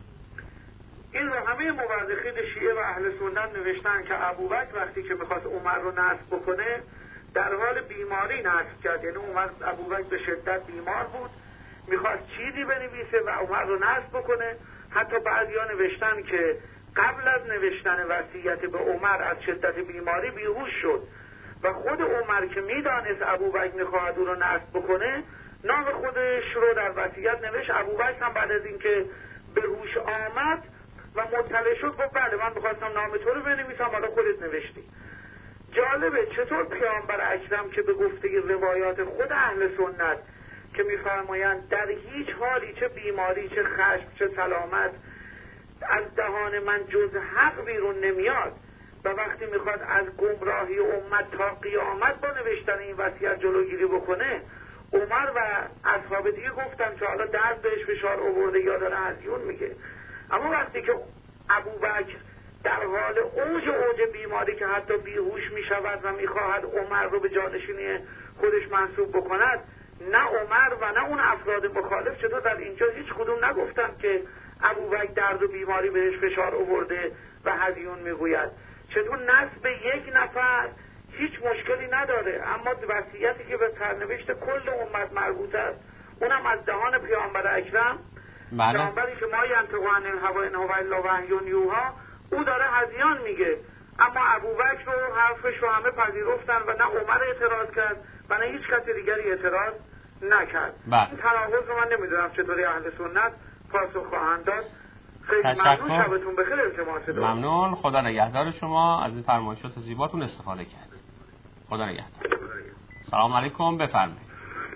این رو همه مورخین شیعه و اهل سنت نوشتن که ابوبکر وقتی که میخواست عمر رو نصب بکنه در حال بیماری نصب کرد، یعنی ابوبکر به شدت بیمار بود، میخواست چیزی بنویسه و عمر رو نصب بکنه. حتی بعضیا نوشتن که قبل از نوشتن وصیت به عمر از شدت بیماری بیهوش شد و خود عمر که میدانست ابوبکر میخواهد او رو نصب بکنه نام خودش رو در وصیت نوشت. ابوبکر هم بعد از اینکه به هوش آمد و مطلع شد گفت بله من میخواستم نام تو رو بنویسم، حالا خودت نوشتی. جالبه چطور پیامبر اکرم که به گفته روایات خود اهل سنت که میفرمایند در هیچ حالی چه بیماری چه خشم چه سلامت از دهان من جز حق بیرون نمیاد و وقتی میخواد از گمراهی امت تا قیامت با نوشتن این وصیت جلوگیری بکنه، عمر و اصحاب دیگه گفتن که حالا درد بهش فشار آورده یا داره هزیون میگه. اما وقتی که ابوبکر در حال اوج بیماری که حتی بیهوش میشود و میخواهد عمر رو به جانشینی خودش منصوب بکند، نه عمر و نه اون افراد مخالف چطور در اینجا هیچ کدوم نگفتن که ابوبکر درد و بیماری بهش فشار آورده و هزیون میگوید. چطور نسب یک نفر هیچ مشکلی نداره، اما وصیتی که به سرنوشت کل امت مربوط است اونم از دهان پیامبر اکرم، پیامبری که ما ینطق عن الهوی ان هو الا وحی یوحی، او داره هذیان میگه. اما ابوبکر رو حرفش رو همه پذیرفتن و نه عمر اعتراض کرد و نه هیچ کسی دیگری اعتراض نکرد. این تناقض رو من نمیدونم چطوری اهل سنت پاسخ خواهند داد. خیلی ممنون، شبتون بخیر. التماس دعا. ممنون، خدا نگهدار شما، از این فرمایشات زیباتون استفاده کرد. خدا نگهدار. سلام علیکم، بفرمایید.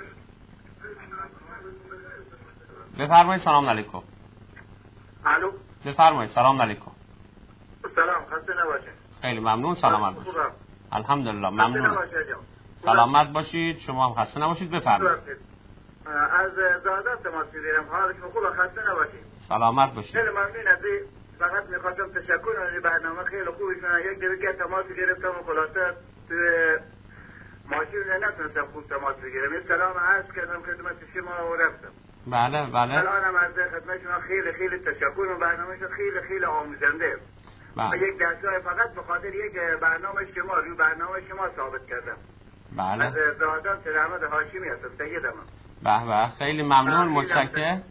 بفرمایید. سلام علیکم. الو. بفرمایید. سلام علیکم. سلام، خسته نباشید. خیلی ممنون، سلامت باشید. الحمدلله، ممنون. سلامت باشید، شما هم خسته نباشید. بفرمایید. از زاده تماس میگیرم، حالتون خوبه، خسته نباشید. سلامت باشید. خیلی ممنون. از فقط میخواستم تشکر از برنامه خیلی خوبی شما. یک دفعه تماس گرفتم و خلاصه توی ماشین نتونستم خوب تماس بگیرم. یه سلام عرض کردم خدمت شما و رفتم. بله بله. الانم از خدمت شما خیلی خیلی تشکر و برنامه شما خیلی خیلی آموزنده. و یک درسای فقط به خاطر یک برنامه شما روی برنامه شما ثابت کردم. بله. از زاده سلامت هاشمی هستم، سیدم. به به، خیلی ممنون، متشکرم.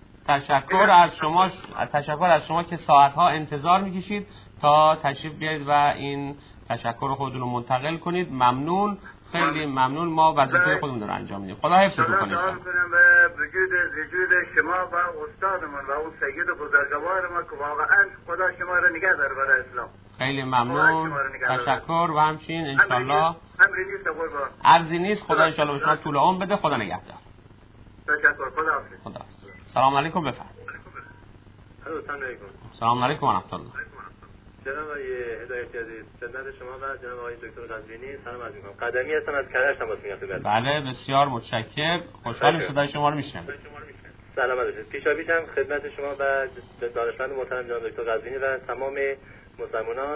تشکر از شما که ساعتها انتظار میکشید تا تشریف بیارید و این تشکر خودتون رو منتقل کنید. ممنون، خیلی ممنون. ما وظیفه خودمون رو انجام میدیم. خدا حفظتون کنه. سلام کنم به وجود شما و استادمون و اون سید بزرگوار ما که واقعا خدا شما رو نگه داره برای اسلام. خیلی ممنون، تشکر. و همچنین انشالله عرضی نیست. خدا انشالله به شما طول عمر بده. خدا نگهدار. تشکر. خدا حافظ. خدا. سلام علیکم. بفرمایید. سلام علیکم. سلام علیکم و رحمت الله. جناب آقای هدایتی عزیز، خدمت شما و جناب آقای دکتر قزوینی سلام عرض می‌کنم. قدمی هستم از کرج تماس می‌گیرم. بله، بسیار متشکرم. خوشحالم صدای شما رو میشنوم. سلامت باشید. پیشاپیشم خدمت شما و دانشمند محترم جناب دکتر قزوینی و تمام مسلمانان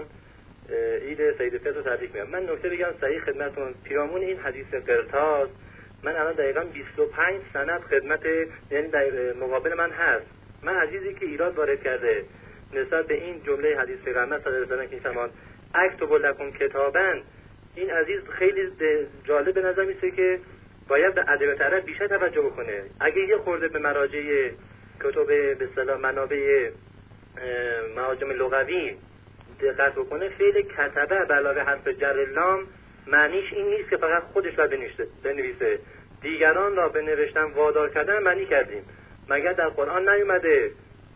عید سعید فطر رو تبریک میگم. من نکته بگم صحیح خدمتتون. پیرامون این حدیث قرطاس من الان دقیقاً 25 سند خدمت، یعنی در مقابل من هست. من عزیزی که ایراد وارد کرده نسبت به این جمله حدیث پیغمبر صلی الله علیه و آله که فرمان اکتب لکم کتابن، این عزیز خیلی جالب به نظر میسه که باید به ادبیات عرب بیشتر توجه بکنه. اگه یه خورده به مراجع کتب به اصطلاح منابع معاجم لغوی دقت بکنه، فعل کتبه به علاوه حرف جر لام معنیش این نیست که فقط خودش را بنویسه، دیگران را به نوشتن وادار کردن معنی کردیم. مگر در قرآن نیومده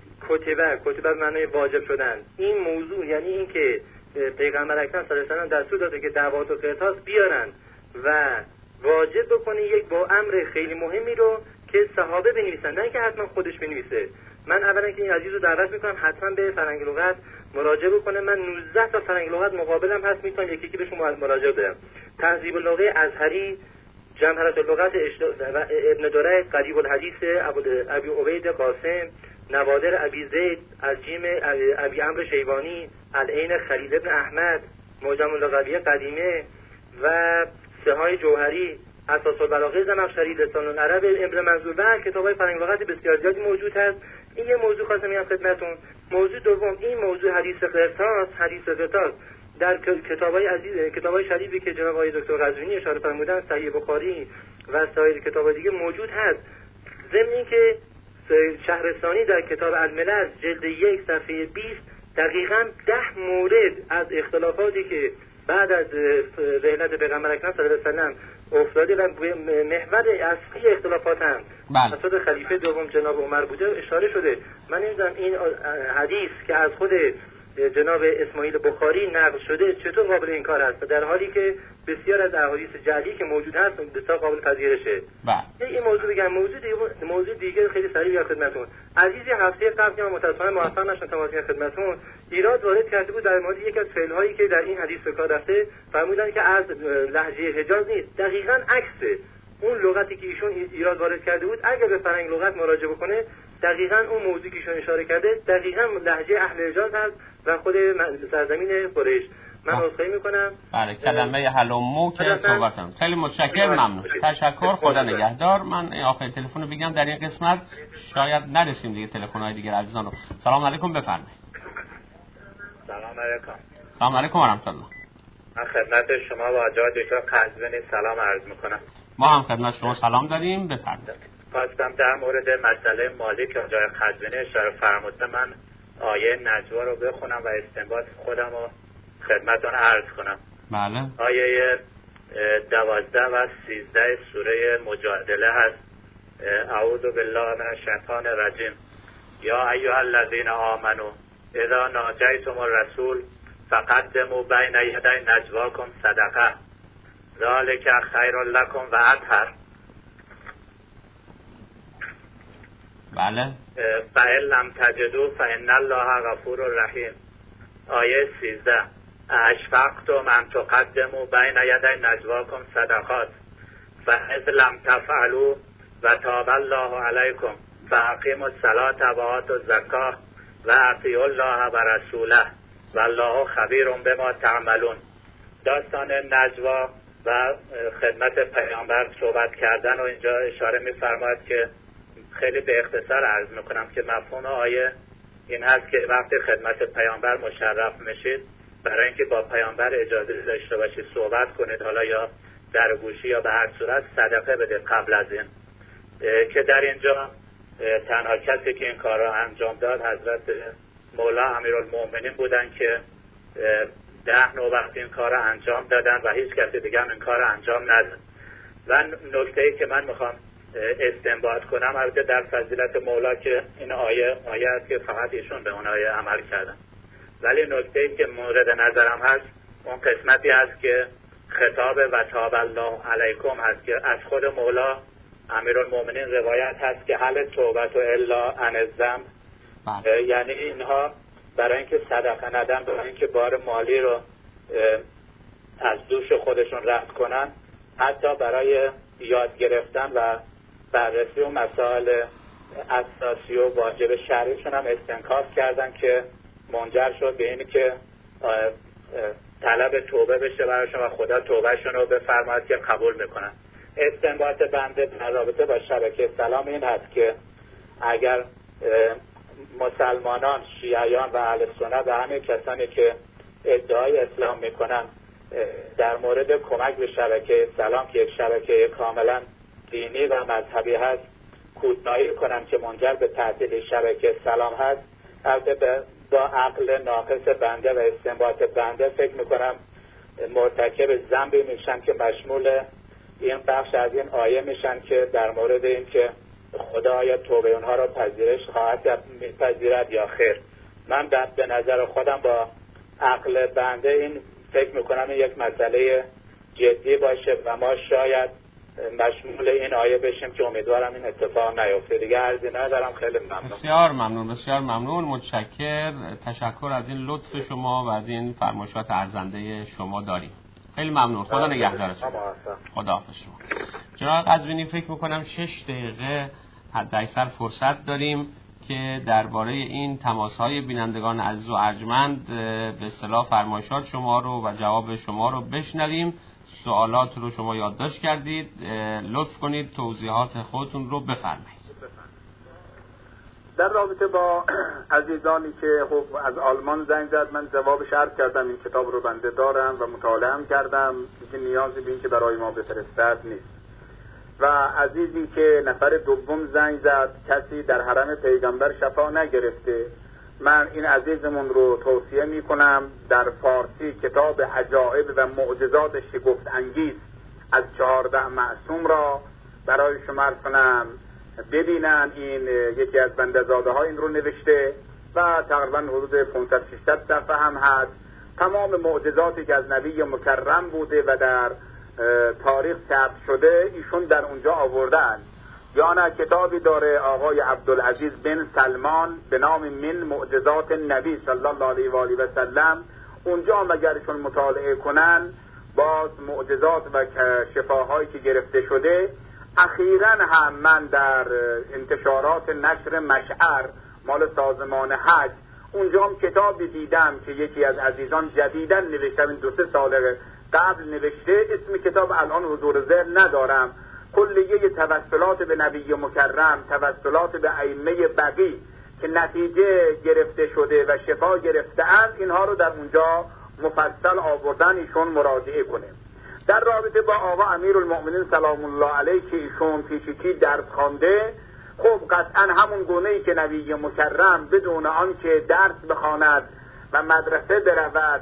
کتبه به معنی واجب شدن؟ این موضوع یعنی این که پیغمبر اکرم صلی الله علیه و آله دستور داده که دعوات و قرطاس بیارن و واجب بکنه یک با امر خیلی مهمی رو که صحابه بنویسن، نه که حتما خودش بنویسه. من اولا که این عزیز رو دعوت میکنم حتما به فرهنگ لغت مراجعه بکنه. من 19 تا فرهنگ لغت مقابلم هست، میتونم یکی بهشون مراجعه بدم. تهذیب اللغه ازهری، جمهرة اللغت ابن دوره، قریب الحدیث ابی عبید قاسم، نوادر ابی زید، الجیم ابی عمرو شیبانی، العین خلیل ابن احمد، معجم اللغوی قدیمه و سهای جوهری، اساس البلاغه زمخشری، لسان العرب ابن منظور و کتاب‌های فرهنگ لغت بسیار زیادی موجود هست. این یه موضوع خواستم میگم خدمتتون. موضوع دوم، این موضوع حدیث قرطاس در کتاب‌های عزیز، کتاب‌های شریفی که جناب آقای دکتر قزوینی اشاره فرمودن، صحیح بخاری و سایر کتاب‌های دیگه موجود هست. ضمن اینکه شهرستانی در کتاب الملل جلد 1 صفحه 20 دقیقاً 10 مورد از اختلافاتی که بعد از رحلت پیغمبر اکرم صلی الله علیه و سلم افتاده و محور اصلی اختلافات هم توسط خلیفه دوم جناب عمر بوده اشاره شده. من نمی‌دونم این حدیث که از خود جناب اسماعیل بخاری نقل شده چطور قابل انکار هست، در حالی که بسیار از احادیث جعلی که موجود هست بسیار قابل پذیرشه. این موضوع بگم. موضوع دیگه خیلی سریع بگم خدمتتون. عزیزی هفته قبل که من متأسفانه موفق نشدم تماس بگیرم خدمتتون، ایراد وارد کرده بود در مورد یکی از فعل‌هایی که در این حدیث به کار رفته، فرمودن که از لهجه حجاز نیست، دقیقاً عکسه. اون لغتی که ایشون ایراد وارد کرده بود اگر به فرهنگ لغت مراجعه بکنه دقیقاً اون موضوعی که ایشون اشاره کرده دقیقاً لهجه اهل حجاز هست و خود سرزمین قریش. من عذرخواهی میکنم. بله، کلمه حلمو که صحبتم. خیلی متشکرم، ممنون. تشکر، خدا نگهدار. من آخر تلفن رو بگم در این قسمت شاید نرسیم دیگه تلفن‌های دیگه عزیزان رو. سلام علیکم، بفرمایید. سلام علیکم. سلام علیکم و رحمت الله. من خدمت شما و آقای دکتر قزوینی سلام عرض میکنم. ما هم خدمت شما سلام داریم، بفرمایید. خواستم در مورد مسئله مالی که آقای قزوینی اشاره فرمودن من آیه نجوا رو بخونم و استنباط خودم رو خدمتتون عرض کنم. بله. آیه 12 و 13 سوره مجادله هست. اعوذ بالله من الشیطان الرجیم. یا ایها الذین آمنوا اذا ناجیتم الرسول فقدموا بین یدی نجواکم صدقه ذلک خیر لکم و اطهر. بله. فإن لم تجدوا فإن الله غفور رحیم. آیه 13 اشفقتم ان تقدموا بین یدی نجواکم صدقات فاذ لم تفعلوا و تاب الله علیکم فاقیموا الصلاة و آتوا الزکاة و اطیعوا الله و رسوله والله خبیر بما تعملون. داستان نجوا و خدمت پیامبر صحبت کردن و اینجا اشاره می‌فرماید که خیلی به اختصار عرض میکنم که مفهوم آیه این هست که وقتی خدمت پیامبر مشرف میشید برای اینکه با پیامبر اجازه داشته باشید صحبت کنید، حالا یا در گوشی یا به هر صورت صدقه بدید قبل از این، که در اینجا تنها کسی که این کار را انجام داد حضرت مولا امیرالمؤمنین بودن که 10 نوبت این کار را انجام دادن و هیچ کسی دیگه هم این کار را انجام نداد. و نکته‌ای که من میخوام استنباط کنم البته در فضیلت مولا که این آیه است که فقط ایشون به اون آیه عمل کردن، ولی نکته‌ای که مورد نظرم هست اون قسمتی هست که خطاب و تاب الله علیکم هست که از خود مولا امیرالمؤمنین روایت هست که هل توبت و الا عن الذنب، یعنی اینها برای اینکه صدقه ندن، برای اینکه بار مالی رو از دوش خودشون رفع کنن، حتی برای یاد گرفتن و بررسی و مسائل اساسی و واجب شرعیشون هم استنکاف کردن که منجر شد به اینی که طلب توبه بشه برایشون و خدا توبهشون رو بفرماید که قبول میکنن. استنباط بنده در رابطه با شبکه سلام این هست که اگر مسلمانان، شیعیان و اهل سنت و همه کسانی که ادعای اسلام میکنن در مورد کمک به شبکه سلام که یک شبکه کاملا دینی و مذهبی هست کوتاهی کنن که منجر به تعطیل شبکه سلام هست، البته با عقل ناقص بنده و استنباط بنده فکر میکنم مرتکب ذنبی میشن که مشمول این بخش از این آیه میشن که در مورد این که خدا یا توبه اونها را پذیرش خواهد میپذیرد یا خیر. من به نظر خودم با عقل بنده این فکر میکنم یک مسئله جدی باشه و ما شاید مشمول این آیه بشیم که امیدوارم این اتفاق نیفته. دیگه عرضی ندارم. خیلی ممنون. بسیار ممنون، بسیار ممنون، تشکر از این لطف شما و از این فرمایشات ارزنده شما داریم. خیلی ممنون. خدا نگهدارتون. خدا حافظ شما. جناب قزوینی فکر میکنم 6 دقیقه حد اکثر فرصت داریم که درباره این تماس‌های بینندگان عزیز و ارجمند به اصطلاح فرمایشات شما رو و جواب شما رو بشنویم. سوالات رو شما یادداشت کردید، لطف کنید توضیحات خودتون رو بفرمایید. در رابطه با عزیزانی که خب از آلمان زنگ زد، من جواب عرض کردم این کتاب رو بنده دارم و مطالعه هم کردم، دیگه نیازی به این که برای ما بفرستد نیست. و عزیزی که نفر دوم زنگ زد، کسی در حرم پیغمبر شفا نگرفته، من این عزیزمون رو توصیه می کنم در فارسی کتاب عجائب و معجزات شگفت انگیز از 14 معصوم را برای شما عرض کنم ببینن. این یکی از بنده‌زاده ها این رو نوشته و تقریبا حدود 500-600 صفحه هم هست. تمام معجزاتی که از نبی مکرم بوده و در تاریخ ثبت شده ایشون در اونجا آوردن. یا نه کتابی داره آقای عبدالعزیز بن سلمان به نام من معجزات نبی صلی الله علیه و آله و سلم. اونجا هم اگرشون مطالعه کنن باز معجزات و شفاهایی که گرفته شده. اخیراً هم من در انتشارات نشر مشعر مال سازمان حج اونجا هم کتابی دیدم که یکی از عزیزان جدیداً نوشته، این 2-3 سال قبل نوشته، اسم کتاب الان حضور ذهن ندارم، کلیه توسلات به نبی مکرم، توسلات به ائمه بقی که نتیجه گرفته شده و شفا گرفته اند، اینها رو در اونجا مفصل آوردن، ایشون مراجعه کنه. در رابطه با آقا امیرالمؤمنین سلام الله علیه که ایشون پیشکی درس خوانده، خب قطعا همون گونه‌ای که نبی مکرم بدون آنکه درس بخواند و مدرسه برود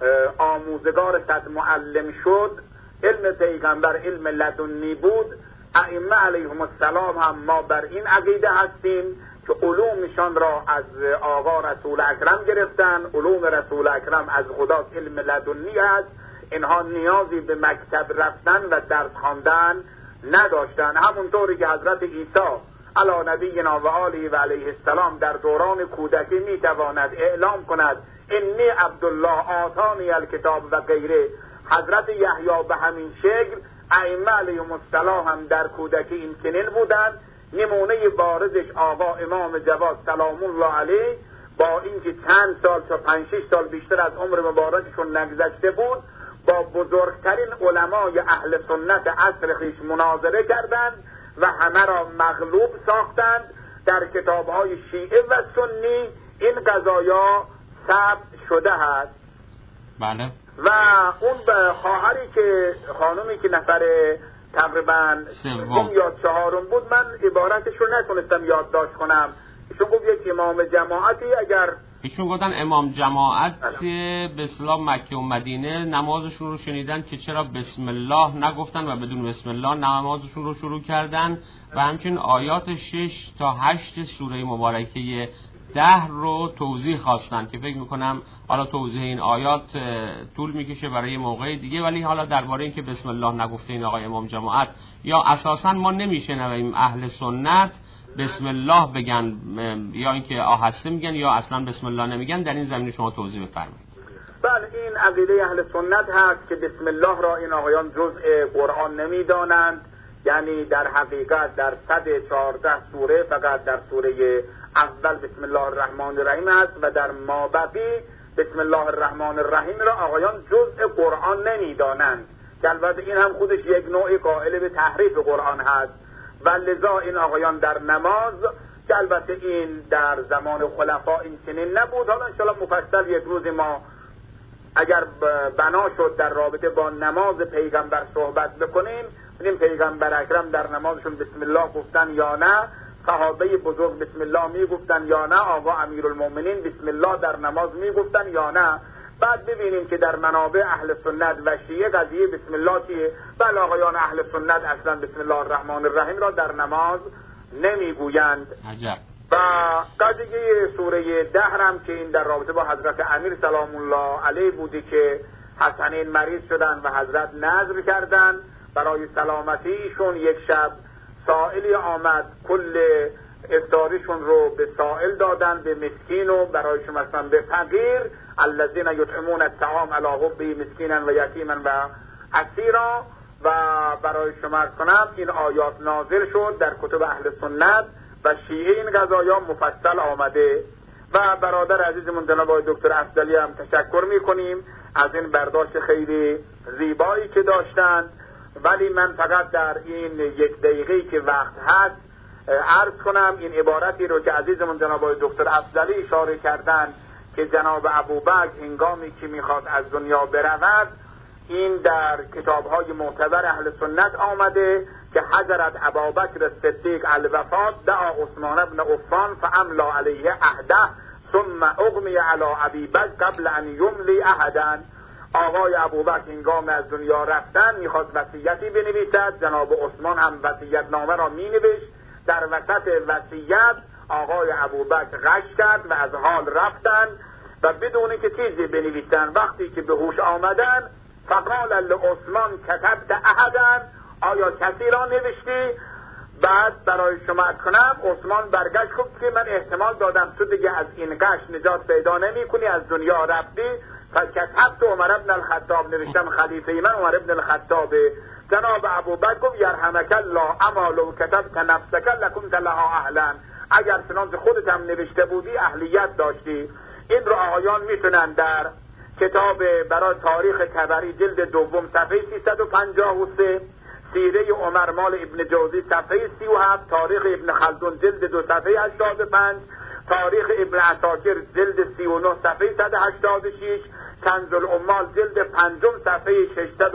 آموزگار صد معلم شد، علم پیغمبر علم لدنی بود. ائمه علیهم السلام هم ما بر این عقیده هستیم که علومشان را از آقا رسول اکرم گرفتن، علوم رسول اکرم از خدا علم لدنی است، اینها نیازی به مکتب رفتن و درس خواندن نداشتن. همونطوری که حضرت عیسی علی نبینا و آله و علیه السلام در دوران کودکی میتواند اعلام کند انی عبدالله آتانی الکتاب و غیره، حضرت یحیی به همین شکل، ائمه علیهم السلام هم در کودکی این چنین بودند. نمونه بارزش آقا امام جواد سلام الله علیه، با اینکه چند سال تا 5-6 سال بیشتر از عمر مبارکشون نگذشته بود، با بزرگترین علمای اهل سنت عصر خویش مناظره کردند و همه را مغلوب ساختند. در کتاب‌های شیعه و سنی این قضایا ثبت شده است. بله. و اون خواهری که خانومی که نفر تقریبا 3 یا 4 بود، من عبارتش رو نتونستم یادداشت کنم. ایشون گفت یک امام جماعتی، اگر ایشون گفتن امام جماعت به اصطلاح مکه و مدینه نمازشون رو شنیدن که چرا بسم الله نگفتن و بدون بسم الله نمازشون رو شروع کردن و همچنین آیات 6 تا 8 سوره مبارکه 10 رو توضیح خواستن که فکر میکنم حالا توضیح این آیات طول میکشه برای موقع دیگه، ولی حالا درباره این که بسم الله نگفته این آقای امام جماعت یا اساسا ما نمیشنویم اهل سنت بسم الله بگن یا اینکه آهسته میگن یا اصلا بسم الله نمیگن، در این زمینه شما توضیح بفرمایید. بله، این عقیده اهل سنت هست که بسم الله را این آقایان جزء قرآن نمیدانند، یعنی در حقیقت در 114 سوره فقط در سوره اول بسم الله الرحمن الرحیم است و در مابقی بسم الله الرحمن الرحیم را آقایان جزء قرآن نمیدانند، که البته این هم خودش یک نوع قائل به تحریف قرآن هست. و لذا این آقایان در نماز، که البته این در زمان خلفا این چنین نبود، حالا انشاءالله مفصل یک روز ما اگر بنا شد در رابطه با نماز پیغمبر صحبت بکنیم، ببینیم پیغمبر اکرم در نمازشون بسم الله گفتن یا نه، صحابه بزرگ بسم الله میگفتن یا نه، آقا امیرالمؤمنین بسم الله در نماز میگفتن یا نه. بعد ببینیم که در منابع اهل سنت و شیعه قضیه بسم الله چیه. بله، آقایان اهل سنت اصلا بسم الله الرحمن الرحیم را در نماز نمیگویند. عجب. و قضیه سوره 10 هم که این در رابطه با حضرت امیر سلام الله علیه بودی که حسنین مریض شدن و حضرت نذر کردن برای سلامتیشون. یک شب سائلی آمد، کل افطاریشون رو به سائل دادن، به مسکین و برایشون مثلا به فقیر، الذین یطعمون الطعام علی حبه مسکینا و یتیما و اسیرا. و برای شما کنم این آیات نازل شد در کتب اهل سنت و شیعه این قضایا مفصل آمده و برادر عزیزمون جناب آقای دکتر افضلی هم تشکر میکنیم از این برداشت خیلی زیبایی که داشتن. ولی من فقط در این 1 دقیقه‌ای که وقت هست عرض کنم این عبارتی رو که عزیزمون جناب آقای دکتر افضلی اشاره کردن که جناب ابوبکر هنگامی که میخواد از دنیا برود، این در کتاب‌های معتبر اهل سنت آمده که حضرت ابوبکر صدیق الوفات دعا عثمان بن عفان فاملا علیه عهده ثم اغمی علی ابی بکر قبل ان یملی احدا. آقای ابوبکر هنگام از دنیا رفتن میخواست وصیتی بنویسد، جناب عثمان هم وصیت نامه را مینوشت. در وسط وصیت آقای ابوبکر غش کرد و از حال رفتن و بدون اینکه چیزی بنویسن. وقتی که به هوش آمدن فقال لعثمان کتبت احدا، آیا کسی را نوشتی؟ بعد برای شما کنم عثمان برگشت گفت که من احتمال دادم تو دیگه از این غش نجات پیدا نمی کنی، از دنیا رفتی. فکتبت عمر بن الخطاب، نوشتم خلیفه من عمر بن الخطاب. جناب ابوبکر گفت یرحمک الله اما لو کتبت نفسک لکنت لها اهلا، اگر چنانچه خودت هم نوشته بودی اهلیت داشتی. این رو آقایان میتونن در کتاب برای تاریخ طبری جلد 2 صفحه 353، سیره عمر مال ابن جوزی صفحه 37، تاریخ ابن خلدون جلد 2 صفحه 85، تاریخ ابن عساکر جلد 39 صفحه 186، کنز العمال جلد 5 صفحه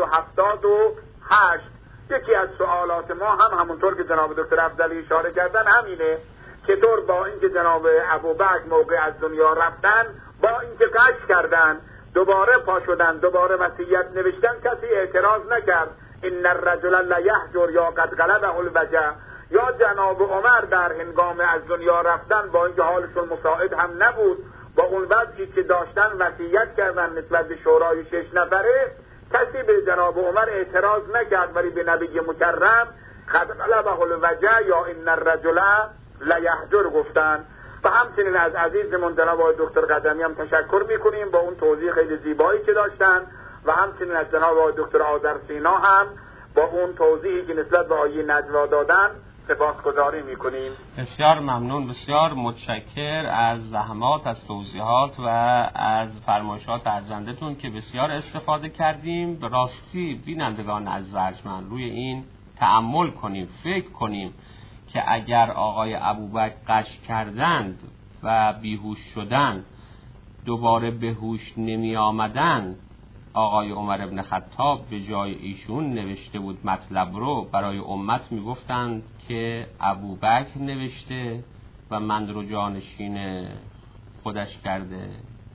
678. یکی از سوالات ما هم همونطور که جناب دکتر افضلی اشاره کردن همینه، چطور با اینکه جناب ابوبکر موقع از دنیا رفتن با اینکه غش کردن دوباره پا شدن دوباره وصیت نوشتن کسی اعتراض نکرد. ان الرجل لیهجر یا قد غلبه الوجع. یا جناب عمر در هنگام از دنیا رفتن با اینکه حالشون مساعد هم نبود، با اون وضعی که داشتن وصیت کردن نسبت به شورای 6 نفره، کسی به جناب عمر اعتراض نکرد، ولی به نبی مکرم قد غلبه الوجع یا ان الرجل لیهجر گفتن. و همچنین از عزیزمون جناب آقای دکتر قدمی هم تشکر میکنیم با اون توضیح خیلی زیبایی که داشتن و همچنین از جناب آقای دکتر آذرسینا هم با اون توضیحی که نسبت به آیه نجوا دادن سپاسگزاری میکنیم. بسیار ممنون، بسیار متشکر از زحمات، از توضیحات و از فرمایشات ارجندتون که بسیار استفاده کردیم. به راستی بینندگان عزیز ارجمند روی این تأمل کنیم، فکر کنیم که اگر آقای ابوبکر غش کردند و بیهوش شدند دوباره به هوش نمی آمدند، آقای عمر ابن خطاب به جای ایشون نوشته بود مطلب رو برای امت می گفتند که ابوبکر نوشته و من رو جانشین خودش کرده.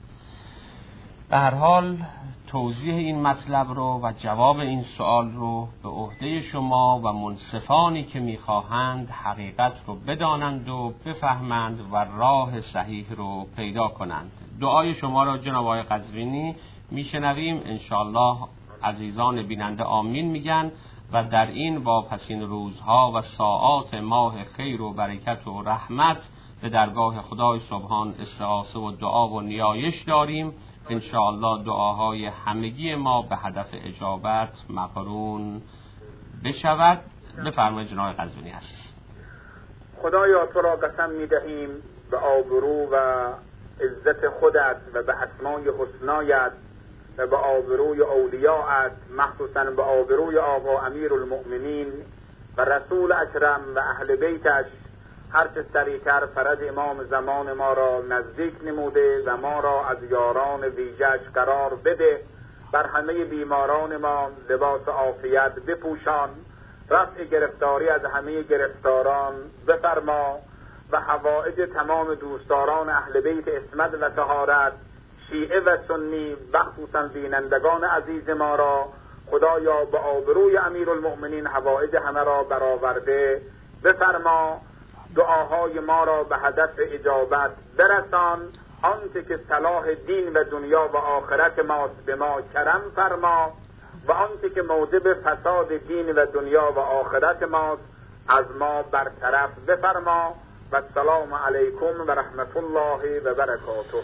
به هر حال توضیح این مطلب رو و جواب این سوال رو به عهده شما و منصفانی که میخواهند حقیقت رو بدانند و بفهمند و راه صحیح رو پیدا کنند. دعای شما را جناب آقای قزوینی میشنویم. انشاءالله عزیزان بیننده آمین میگن و در این واپسین روزها و ساعات ماه خیر و برکت و رحمت به درگاه خدای سبحان استغاثه و دعا و نیایش داریم. انشاءالله دعاهای همگی ما به هدف اجابت مقرون بشود. بفرمایید جناب قزوینی هست. خدایا تو را قسم میدهیم به آبرو و عزت خودت و به اسمای حسنایت و به آبروی اولیاءت، مخصوصا به آبروی آقا امیر المؤمنین و رسول اکرم و اهل بیتش، هرچه سریعتر فرج امام زمان ما را نزدیک نموده و ما را از یاران ویژه‌اش قرار بده. بر همه بیماران ما لباس عافیت بپوشان، رفع گرفتاری از همه گرفتاران بفرما و حوائج تمام دوستداران اهل بیت عصمت و طهارت، شیعه و سنی، مخصوصا بینندگان عزیز ما را خدایا به آبروی امیرالمؤمنین حوائج همه را برآورده بفرما. دعاهای ما را به هدف اجابت برسان. آنچه که صلاح دین و دنیا و آخرت ماست به ما کرم فرما و آنچه که موجب فساد دین و دنیا و آخرت ماست از ما برطرف بفرما. و السلام علیکم و رحمت الله و برکاته.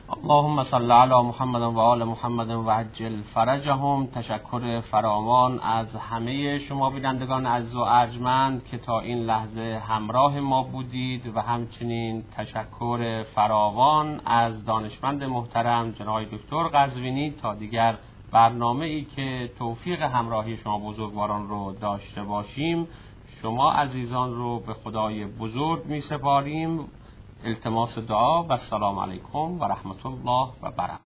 اللهم صل علی محمد و آل محمد و عجل فرجهم. تشکر فراوان از همه شما بینندگان عزیز و ارجمند که تا این لحظه همراه ما بودید و همچنین تشکر فراوان از دانشمند محترم جناب دکتر قزوینی تا دیگر برنامه ای که توفیق همراهی شما بزرگواران رو داشته باشیم. شما عزیزان رو به خدای بزرگ می سپاریم. التماس دعا و السلام علیکم و رحمت الله و برکاته.